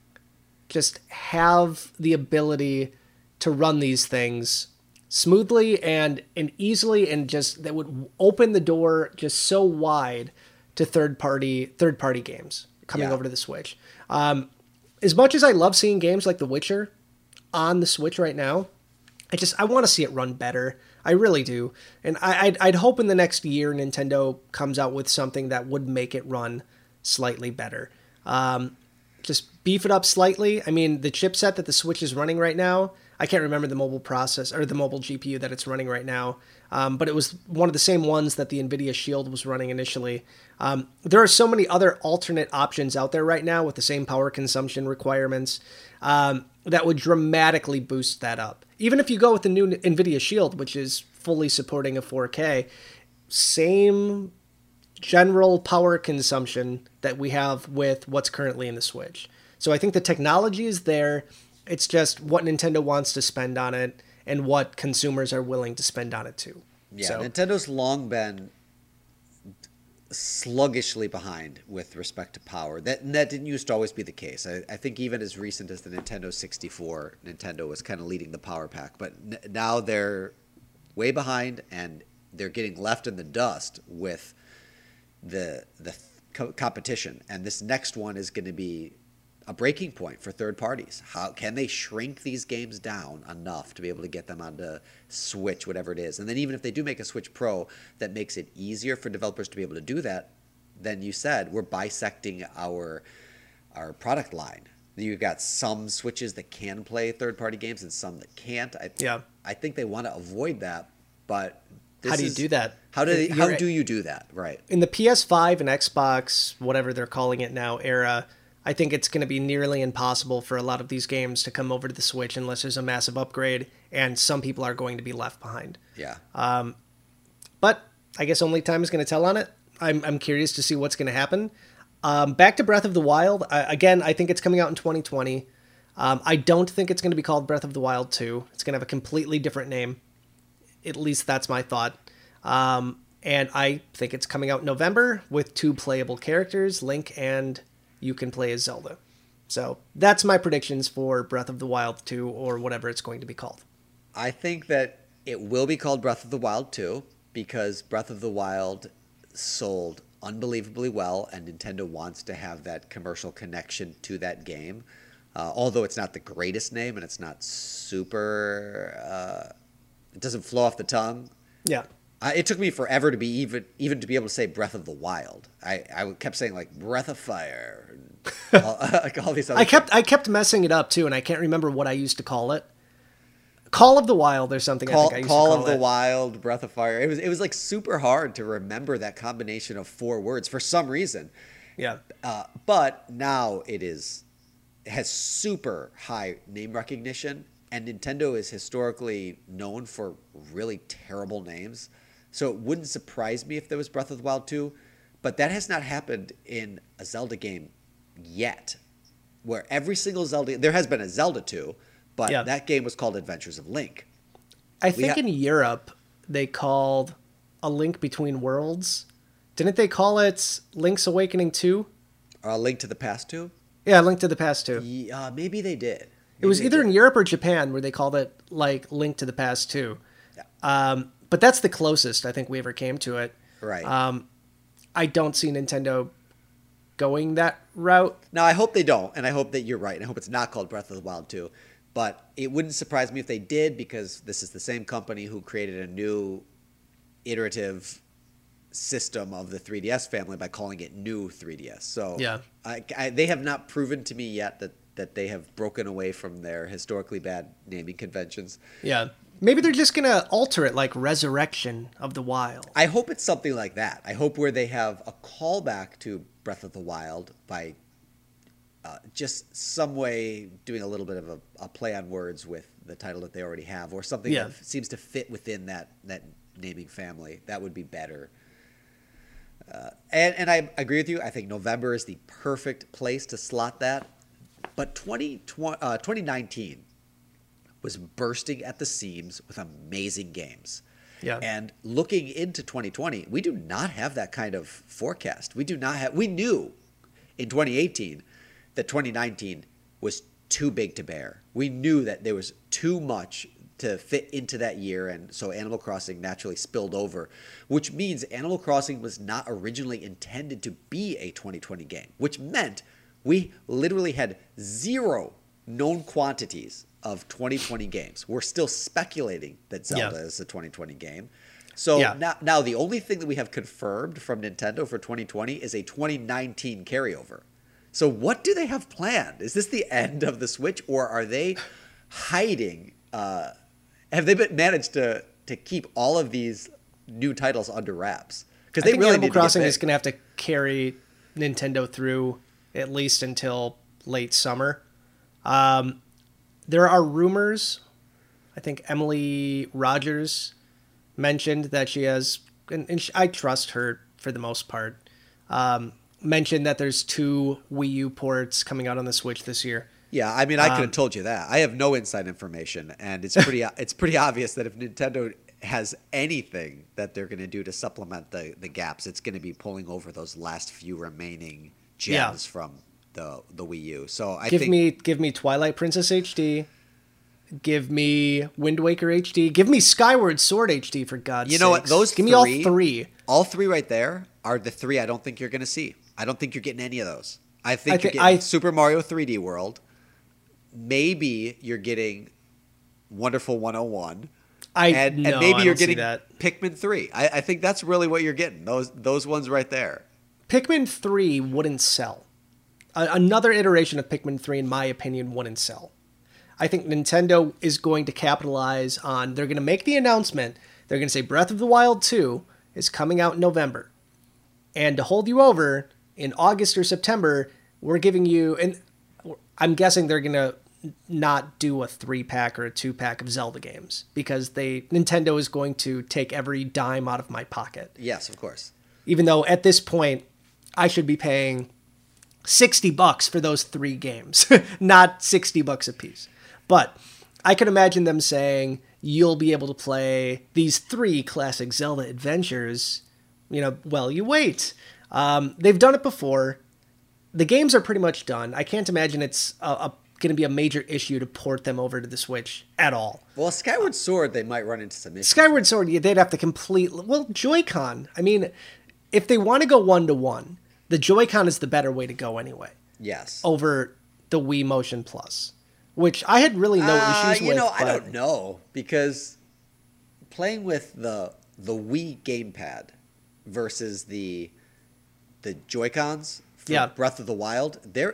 just have the ability to run these things smoothly and, and easily, and just that would open the door just so wide to third-party third-party games coming yeah. over to the Switch. Um, as much as I love seeing games like The Witcher on the Switch right now, I just I want to see it run better. I really do. And I, I'd, I'd hope in the next year Nintendo comes out with something that would make it run slightly better. Um, just beef it up slightly. I mean, the chipset that the Switch is running right now, I can't remember the mobile process or the mobile G P U that it's running right now, um, but it was one of the same ones that the NVIDIA Shield was running initially. Um, there are so many other alternate options out there right now with the same power consumption requirements um, that would dramatically boost that up. Even if you go with the new NVIDIA Shield, which is fully supporting a four K, same general power consumption that we have with what's currently in the Switch. So I think the technology is there. It's just what Nintendo wants to spend on it and what consumers are willing to spend on it too. Yeah, so. Nintendo's long been sluggishly behind with respect to power. That that didn't used to always be the case. I, I think even as recent as the Nintendo sixty-four, Nintendo was kind of leading the power pack. But n- now they're way behind, and they're getting left in the dust with the the co- competition. And this next one is going to be a breaking point for third parties. How can they shrink these games down enough to be able to get them onto Switch, whatever it is? And then even if they do make a Switch Pro that makes it easier for developers to be able to do that, then you said we're bisecting our our product line. You've got some Switches that can play third-party games and some that can't. I, yeah. I think they want to avoid that, but this How do you is, do that? How do they, how You're- do you do that? Right. In the P S five and Xbox, whatever they're calling it now, era, I think it's going to be nearly impossible for a lot of these games to come over to the Switch unless there's a massive upgrade, and some people are going to be left behind. Yeah. But I guess only time is going to tell on it. I'm, I'm curious to see what's going to happen. Um, back to Breath of the Wild. I, again, I think it's coming out in twenty twenty. Um, I don't think it's going to be called Breath of the Wild two. It's going to have a completely different name. At least that's my thought. Um, and I think it's coming out in November with two playable characters, Link and you can play as Zelda. So that's my predictions for Breath of the Wild two or whatever it's going to be called. I think that it will be called Breath of the Wild two because Breath of the Wild sold unbelievably well, and Nintendo wants to have that commercial connection to that game. Uh, although it's not the greatest name and it's not super, uh, it doesn't flow off the tongue. Yeah. Uh, it took me forever to be even even to be able to say Breath of the Wild. I, I kept saying like Breath of Fire, and all, like all these other. I kept I kept messing it up too, and I can't remember what I used to call it. Call of the Wild or something. Call, I think I used Call to call of the it. Wild, Breath of Fire. It was it was like super hard to remember that combination of four words for some reason. Yeah. Uh, but now it is it has super high name recognition, and Nintendo is historically known for really terrible names. So it wouldn't surprise me if there was Breath of the Wild two, but that has not happened in a Zelda game yet. Where every single Zelda, there has been a Zelda two, but Yeah. that game was called Adventures of Link. I think ha- in Europe they called A Link Between Worlds. Didn't they call it Link's Awakening two? Or a Link to the Past two? Yeah, Link to the Past two. Yeah, uh, maybe they did. It was Maybe either they in did. Europe or Japan where they called it like Link to the Past two. Yeah. Um, but that's the closest I think we ever came to it. Right. Um, I don't see Nintendo going that route. Now, I hope they don't, and I hope that you're right, and I hope it's not called Breath of the Wild two. But it wouldn't surprise me if they did, because this is the same company who created a new iterative system of the three D S family by calling it New three D S. So Yeah. I, I, they have not proven to me yet that, that they have broken away from their historically bad naming conventions. Yeah. Maybe they're just going to alter it like Resurrection of the Wild. I hope it's something like that. I hope where they have a callback to Breath of the Wild by uh, just some way doing a little bit of a, a play on words with the title that they already have, or something Yeah. that seems to fit within that, that naming family. That would be better. Uh, and, and I agree with you. I think November is the perfect place to slot that. But twenty, uh, twenty nineteen was bursting at the seams with amazing games. Yeah. And looking into twenty twenty, we do not have that kind of forecast. We do not have. We knew in twenty eighteen that twenty nineteen was too big to bear. We knew that there was too much to fit into that year, and so Animal Crossing naturally spilled over, which means Animal Crossing was not originally intended to be a twenty twenty game, which meant we literally had zero known quantities of twenty twenty games. We're still speculating that Zelda Yeah. is a twenty twenty game. So Yeah. now, now the only thing that we have confirmed from Nintendo for twenty twenty is a twenty nineteen carryover. So what do they have planned? Is this the end of the Switch, or are they hiding? Uh, have they been managed to to keep all of these new titles under wraps? Because I they think really Animal need to get Crossing big. is going to have to carry Nintendo through at least until late summer. Um, there are rumors. I think Emily Rogers mentioned that she has, and, and she, I trust her for the most part, um, mentioned that there's two Wii U ports coming out on the Switch this year. Yeah, I mean, I could have Um, told you that. I have no inside information, and it's pretty it's pretty obvious that if Nintendo has anything that they're going to do to supplement the, the gaps, it's going to be pulling over those last few remaining Yeah. gems from the the Wii U. So I Give think me, give me Twilight Princess H D. Give me Wind Waker H D. Give me Skyward Sword H D, for God's You know what? sakes. Those Give me all three- three. all three right there are the three I don't think you're going to see. I don't think you're getting any of those. I think I you're thi- getting I- Super Mario three D World. Maybe you're getting Wonderful one oh one. I and, no, and maybe I you're don't see getting that. Pikmin three. I, I think that's really what you're getting. Those those ones right there. Pikmin three wouldn't sell. A- another iteration of Pikmin three, in my opinion, wouldn't sell. I think Nintendo is going to capitalize on, they're going to make the announcement. They're going to say Breath of the Wild two is coming out in November. And to hold you over, in August or September, we're giving you, and I'm guessing they're going to not do a three pack or a two pack of Zelda games because they Nintendo is going to take every dime out of my pocket. Yes, of course. Even though at this point I should be paying sixty bucks for those three games, not sixty bucks a piece. But I can imagine them saying you'll be able to play these three classic Zelda adventures, you know, while you wait. Um, they've done it before. The games are pretty much done. I can't imagine it's a, a going to be a major issue to port them over to the Switch at all. Well, Skyward Sword, they might run into some issues. Skyward Sword, they'd have to complete... Well, Joy-Con. I mean, if they want to go one-to-one, the Joy-Con is the better way to go anyway. Yes. Over the Wii Motion Plus, which I had really no uh, issues you with. You know, but... I don't know, because playing with the the Wii gamepad versus the the Joy-Cons for yeah. Breath of the Wild, they're...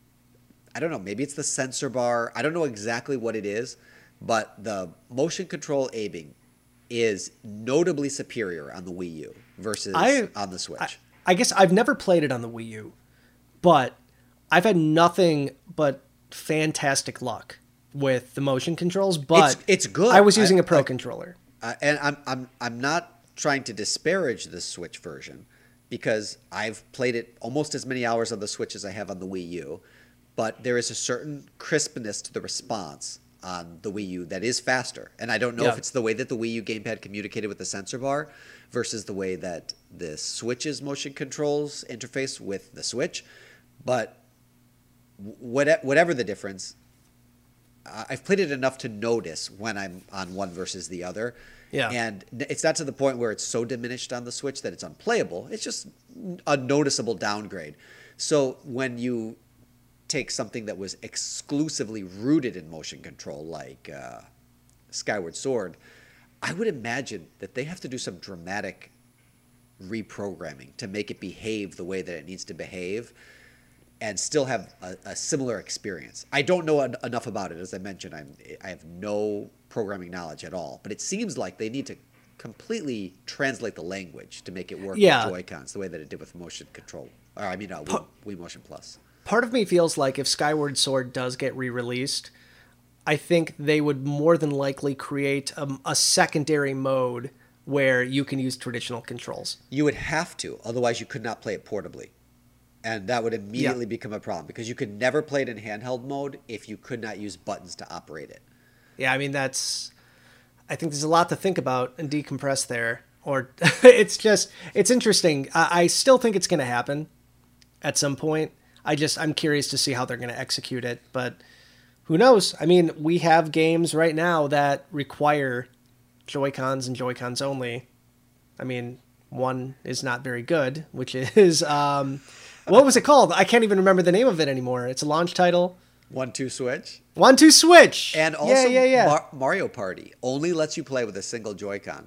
I don't know, maybe it's the sensor bar. I don't know exactly what it is, but the motion control aiming is notably superior on the Wii U versus I, on the Switch. I, I guess I've never played it on the Wii U, but I've had nothing but fantastic luck with the motion controls, but it's, it's good. I was using I, a Pro I, controller. Uh, and I'm, I'm, I'm not trying to disparage the Switch version because I've played it almost as many hours on the Switch as I have on the Wii U. But there is a certain crispness to the response on the Wii U that is faster. And I don't know yeah. if it's the way that the Wii U gamepad communicated with the sensor bar versus the way that the Switch's motion controls interface with the Switch. But whatever the difference, I've played it enough to notice when I'm on one versus the other. Yeah. And it's not to the point where it's so diminished on the Switch that it's unplayable. It's just a noticeable downgrade. So when you take something that was exclusively rooted in motion control like uh, Skyward Sword, I would imagine that they have to do some dramatic reprogramming to make it behave the way that it needs to behave and still have a, a similar experience. I don't know en- enough about it. As I mentioned, I'm, I have no programming knowledge at all, but it seems like they need to completely translate the language to make it work yeah. with Joy-Cons the way that it did with motion control. Or I mean, uh, Wii, Wii Motion Plus. Part of me feels like if Skyward Sword does get re-released, I think they would more than likely create a, a secondary mode where you can use traditional controls. You would have to, otherwise you could not play it portably. And that would immediately yeah. become a problem because you could never play it in handheld mode if you could not use buttons to operate it. Yeah, I mean, that's... I think there's a lot to think about and decompress there. Or it's just... It's interesting. I, I still think it's going to happen at some point. I just, I'm curious to see how they're going to execute it, but who knows? I mean, we have games right now that require Joy-Cons and Joy-Cons only. I mean, one is not very good, which is, um, what was it called? I can't even remember the name of it anymore. It's a launch title. One two Switch. One two Switch. And also yeah, yeah, yeah. Mar- Mario Party only lets you play with a single Joy-Con.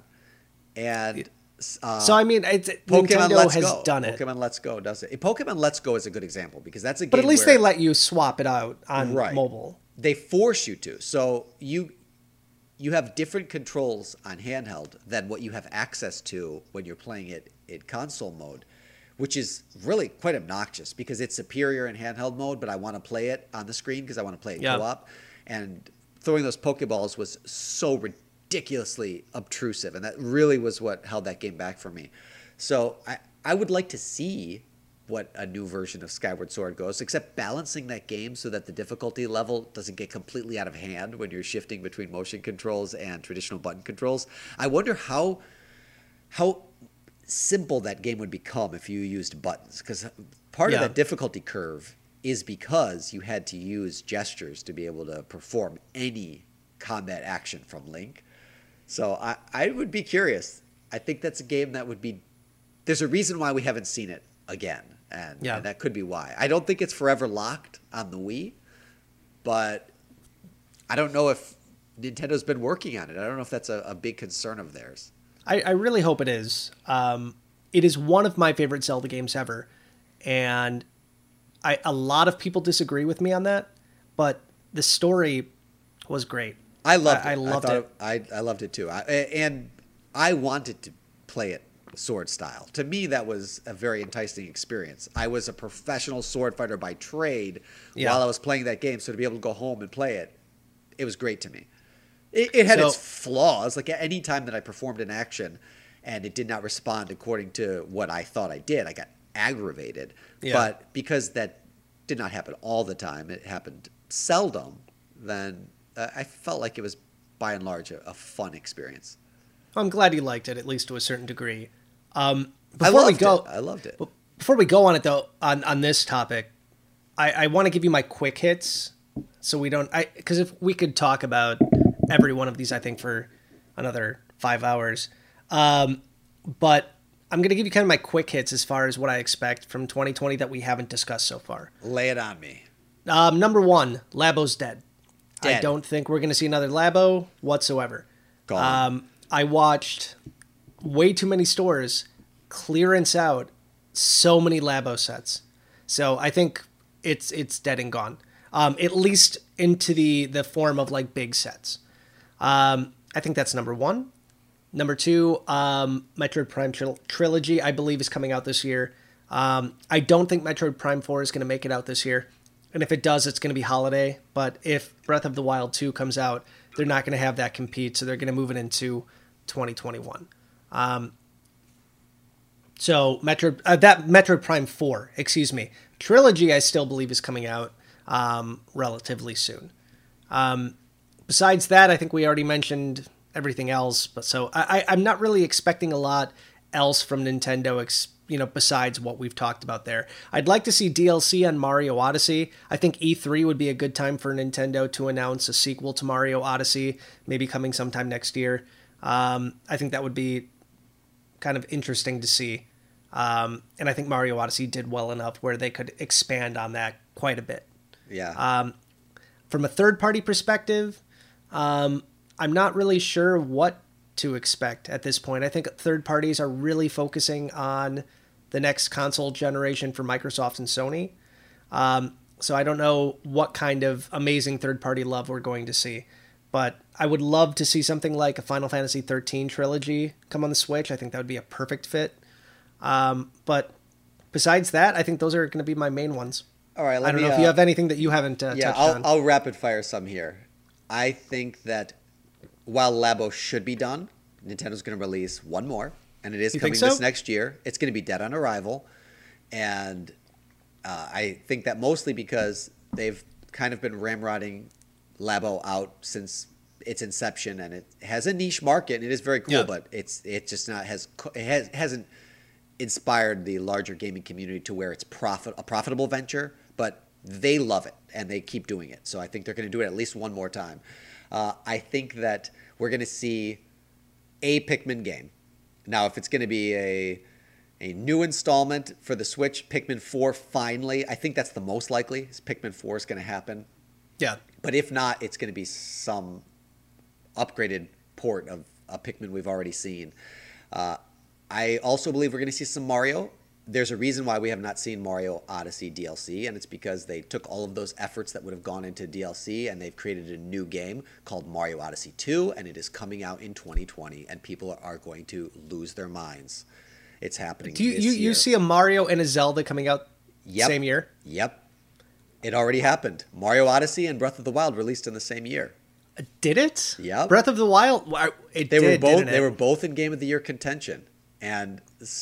And... Uh, so I mean, it's, Pokemon Nintendo Let's has Go. done it. Pokemon Let's Go does it. Pokemon Let's Go is a good example because that's a game. But at least where they let you swap it out on right. mobile. They force you to. So you you have different controls on handheld than what you have access to when you're playing it in console mode, which is really quite obnoxious because it's superior in handheld mode, but I want to play it on the screen because I want to play it yeah. co-op. And throwing those Pokeballs was so ridiculous. ridiculously obtrusive, and that really was what held that game back for me. So I, I would like to see what a new version of Skyward Sword goes, except balancing that game so that the difficulty level doesn't get completely out of hand when you're shifting between motion controls and traditional button controls. I wonder how how simple that game would become if you used buttons, because part yeah. of that difficulty curve is because you had to use gestures to be able to perform any combat action from Link. So I, I would be curious. I think that's a game that would be... There's a reason why we haven't seen it again, and, yeah. and that could be why. I don't think it's forever locked on the Wii, but I don't know if Nintendo's been working on it. I don't know if that's a, a big concern of theirs. I, I really hope it is. Um, it is one of my favorite Zelda games ever, and I, a lot of people disagree with me on that, but the story was great. I loved I, it. I loved I it. I, I loved it too. I, and I wanted to play it sword style. To me, that was a very enticing experience. I was a professional sword fighter by trade Yeah. while I was playing that game, so to be able to go home and play it, it was great to me. It, it had So- its flaws. Like at any time that I performed an action and it did not respond according to what I thought I did, I got aggravated. Yeah. But because that did not happen all the time, it happened seldom, then uh, I felt like it was by and large a, a fun experience. I'm glad you liked it, at least to a certain degree. Um, I before we loved go, it. I loved it. Before we go on it though, on, on this topic, I, I want to give you my quick hits, so we don't. I because if we could talk about every one of these, I think for another five hours. Um, but I'm gonna give you kind of my quick hits as far as what I expect from twenty twenty that we haven't discussed so far. Lay it on me. Um, number one, Labo's dead. I Dead. don't think we're gonna see another Labo whatsoever. Gone. Um, I watched way too many stores clearance out so many Labo sets. So I think it's it's dead and gone. Um, at least into the the form of like big sets. Um, I think that's number one. Number two, um, Metroid Prime Tril- Trilogy, I believe, is coming out this year. Um, I don't think Metroid Prime four is going to make it out this year. And if it does, it's going to be holiday. But if Breath of the Wild two comes out, they're not going to have that compete. So they're going to move it into twenty twenty-one. Um, so Metroid, uh, that Metroid Prime four, excuse me. Trilogy, I still believe, is coming out um, relatively soon. Um, besides that, I think we already mentioned everything else. But so I, I, I'm not really expecting a lot else from Nintendo, ex, you know, besides what we've talked about there. I'd like to see D L C on Mario Odyssey. I think E three would be a good time for Nintendo to announce a sequel to Mario Odyssey, maybe coming sometime next year. Um, I think that would be kind of interesting to see. Um, and I think Mario Odyssey did well enough where they could expand on that quite a bit. Yeah. Um, from a third-party perspective, um, I'm not really sure what to expect at this point. I think third parties are really focusing on the next console generation for Microsoft and Sony. Um, so I don't know what kind of amazing third-party love we're going to see. But I would love to see something like a Final Fantasy thirteen trilogy come on the Switch. I think that would be a perfect fit. Um, but besides that, I think those are going to be my main ones. All right. Let I don't me, know if uh, you have anything that you haven't uh, Yeah, touched I'll, on. I'll rapid fire some here. I think that while Labo should be done, Nintendo's going to release one more, and it is You coming think so? this next year. It's going to be dead on arrival, and uh, I think that mostly because they've kind of been ramrodding Labo out since its inception, and it has a niche market, and it is very cool, Yeah. but it's it just not has it has hasn't inspired the larger gaming community to where it's profit a profitable venture, but they love it and they keep doing it. So I think they're going to do it at least one more time. Uh, I think that we're going to see a Pikmin game. Now, if it's going to be a a new installment for the Switch, Pikmin four finally, I think that's the most likely. Is Pikmin four is going to happen. yeah. But if not, it's going to be some upgraded port of a Pikmin we've already seen. Uh, I also believe we're going to see some Mario. There's a reason why we have not seen Mario Odyssey D L C, and it's because they took all of those efforts that would have gone into D L C and they've created a new game called Mario Odyssey two, and it is coming out in twenty twenty, and people are going to lose their minds. It's happening Do you, this you, year. you see a Mario and a Zelda coming out Yep. same year? Yep. It already happened. Mario Odyssey and Breath of the Wild released in the same year. Did it? Yep. Breath of the Wild. Wow, It They did, were both didn't they it? were both in Game of the Year contention. And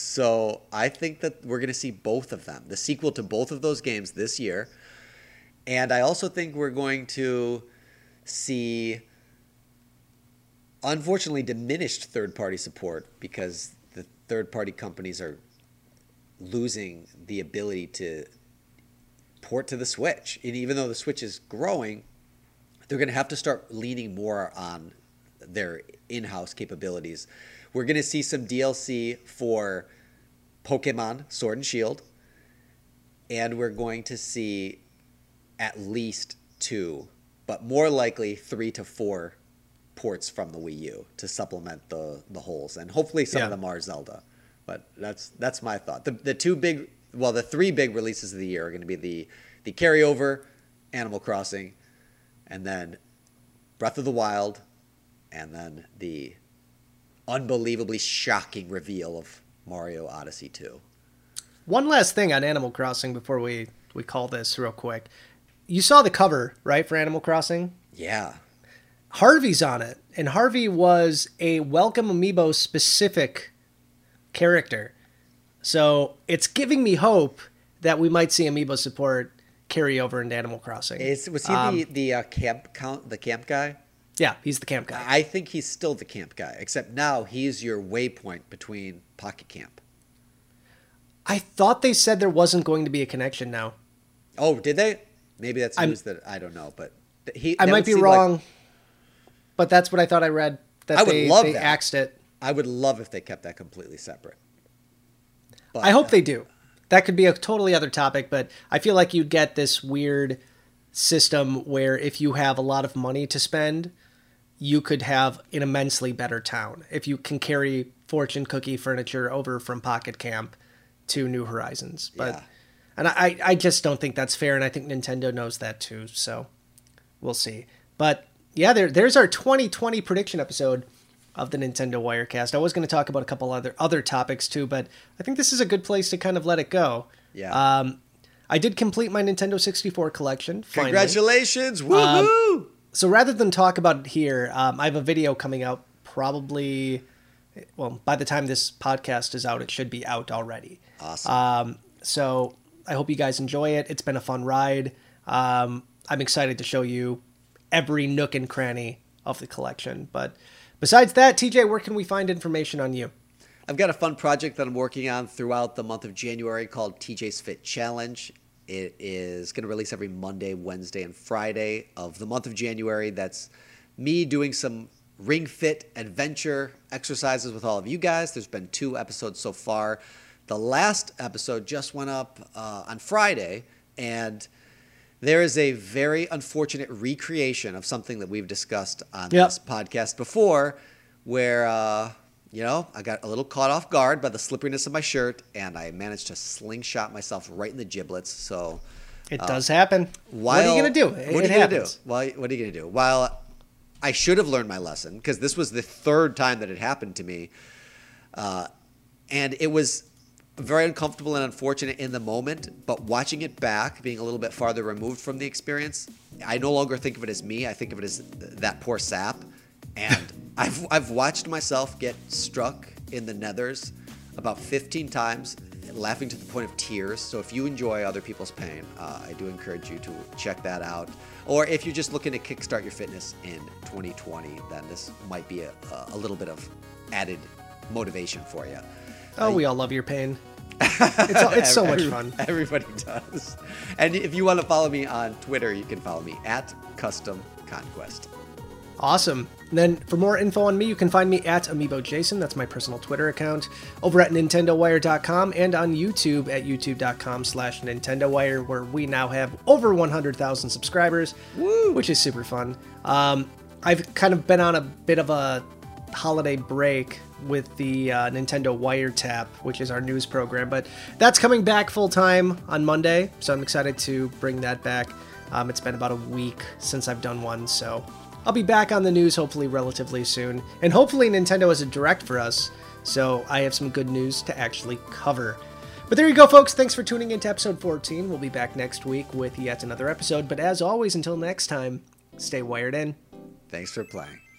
so I think that we're going to see both of them, the sequel to both of those games this year. And I also think we're going to see, unfortunately, diminished third-party support because the third-party companies are losing the ability to port to the Switch. And even though the Switch is growing, they're going to have to start leaning more on their in-house capabilities. We're going to see some D L C for Pokemon Sword and Shield, and we're going to see at least two, but more likely three to four ports from the Wii U to supplement the the holes, and hopefully some Yeah. of them are Zelda. But that's that's my thought. The the two big, well, the three big releases of the year are going to be the the carryover, Animal Crossing, and then Breath of the Wild, and then the unbelievably shocking reveal of Mario Odyssey two. One last thing on Animal Crossing before we, we call this real quick. You saw the cover, right, for Animal Crossing? Yeah. Harvey's on it, and Harvey was a Welcome Amiibo specific character. So it's giving me hope that we might see Amiibo support carry over into Animal Crossing. Is, was he um, the, the uh, camp count, the camp guy? Yeah, he's the camp guy. I think he's still the camp guy, except now he's your waypoint between Pocket Camp. I thought they said there wasn't going to be a connection now. Oh, did they? Maybe that's I'm, news that I don't know, but he. I might be wrong, like, but that's what I thought I read. That I would they, love they that. axed it. I would love if they kept that completely separate. But, I hope uh, they do. That could be a totally other topic, but I feel like you'd get this weird system where if you have a lot of money to spend, you could have an immensely better town. If you can carry fortune cookie furniture over from Pocket Camp to New Horizons. But, yeah. And I, I just don't think that's fair, and I think Nintendo knows that too, so we'll see. But yeah, there, there's our twenty twenty prediction episode of the Nintendo Wirecast. I was going to talk about a couple other other topics too, but I think this is a good place to kind of let it go. Yeah. Um, I did complete my Nintendo sixty-four collection. Finally. Congratulations! Woohoo! Um, so rather than talk about it here, um, I have a video coming out probably, well, by the time this podcast is out, it should be out already. Awesome. Um, so I hope you guys enjoy it. It's been a fun ride. Um, I'm excited to show you every nook and cranny of the collection. But besides that, T J, where can we find information on you? I've got a fun project that I'm working on throughout the month of January called T J's Fit Challenge. It is going to release every Monday, Wednesday, and Friday of the month of January. That's me doing some Ring Fit adventure exercises with all of you guys. There's been two episodes so far. The last episode just went up uh, on Friday, and there is a very unfortunate recreation of something that we've discussed on yep. this podcast before, where, uh, you know, I got a little caught off guard by the slipperiness of my shirt, and I managed to slingshot myself right in the giblets. So it uh, does happen. While, what are you going to do? It, what are it you going to do? happens. Well, what are you going to do? While I should have learned my lesson, because this was the third time that it happened to me, uh, and it was very uncomfortable and unfortunate in the moment, but watching it back, being a little bit farther removed from the experience, I no longer think of it as me. I think of it as that poor sap. And I've I've watched myself get struck in the nethers about fifteen times, laughing to the point of tears. So if you enjoy other people's pain, uh, I do encourage you to check that out. Or if you're just looking to kickstart your fitness in twenty twenty, then this might be a, a little bit of added motivation for you. Oh, we all love your pain. It's, all, it's so much fun. Everybody does. And if you want to follow me on Twitter, you can follow me at Custom Conquest. Awesome. And then for more info on me, you can find me at Amiibo Jason. That's my personal Twitter account. Over at Nintendo Wire dot com and on YouTube at YouTube dot com slash Nintendo Wire, where we now have over one hundred thousand subscribers, Woo! Which is super fun. Um, I've kind of been on a bit of a holiday break with the uh, Nintendo Wiretap, which is our news program, but that's coming back full time on Monday, so I'm excited to bring that back. Um, it's been about a week since I've done one, so I'll be back on the news hopefully relatively soon, and hopefully Nintendo has a direct for us, so I have some good news to actually cover. But there you go, folks. Thanks for tuning in to episode fourteen. We'll be back next week with yet another episode, but as always, until next time, stay wired in. Thanks for playing.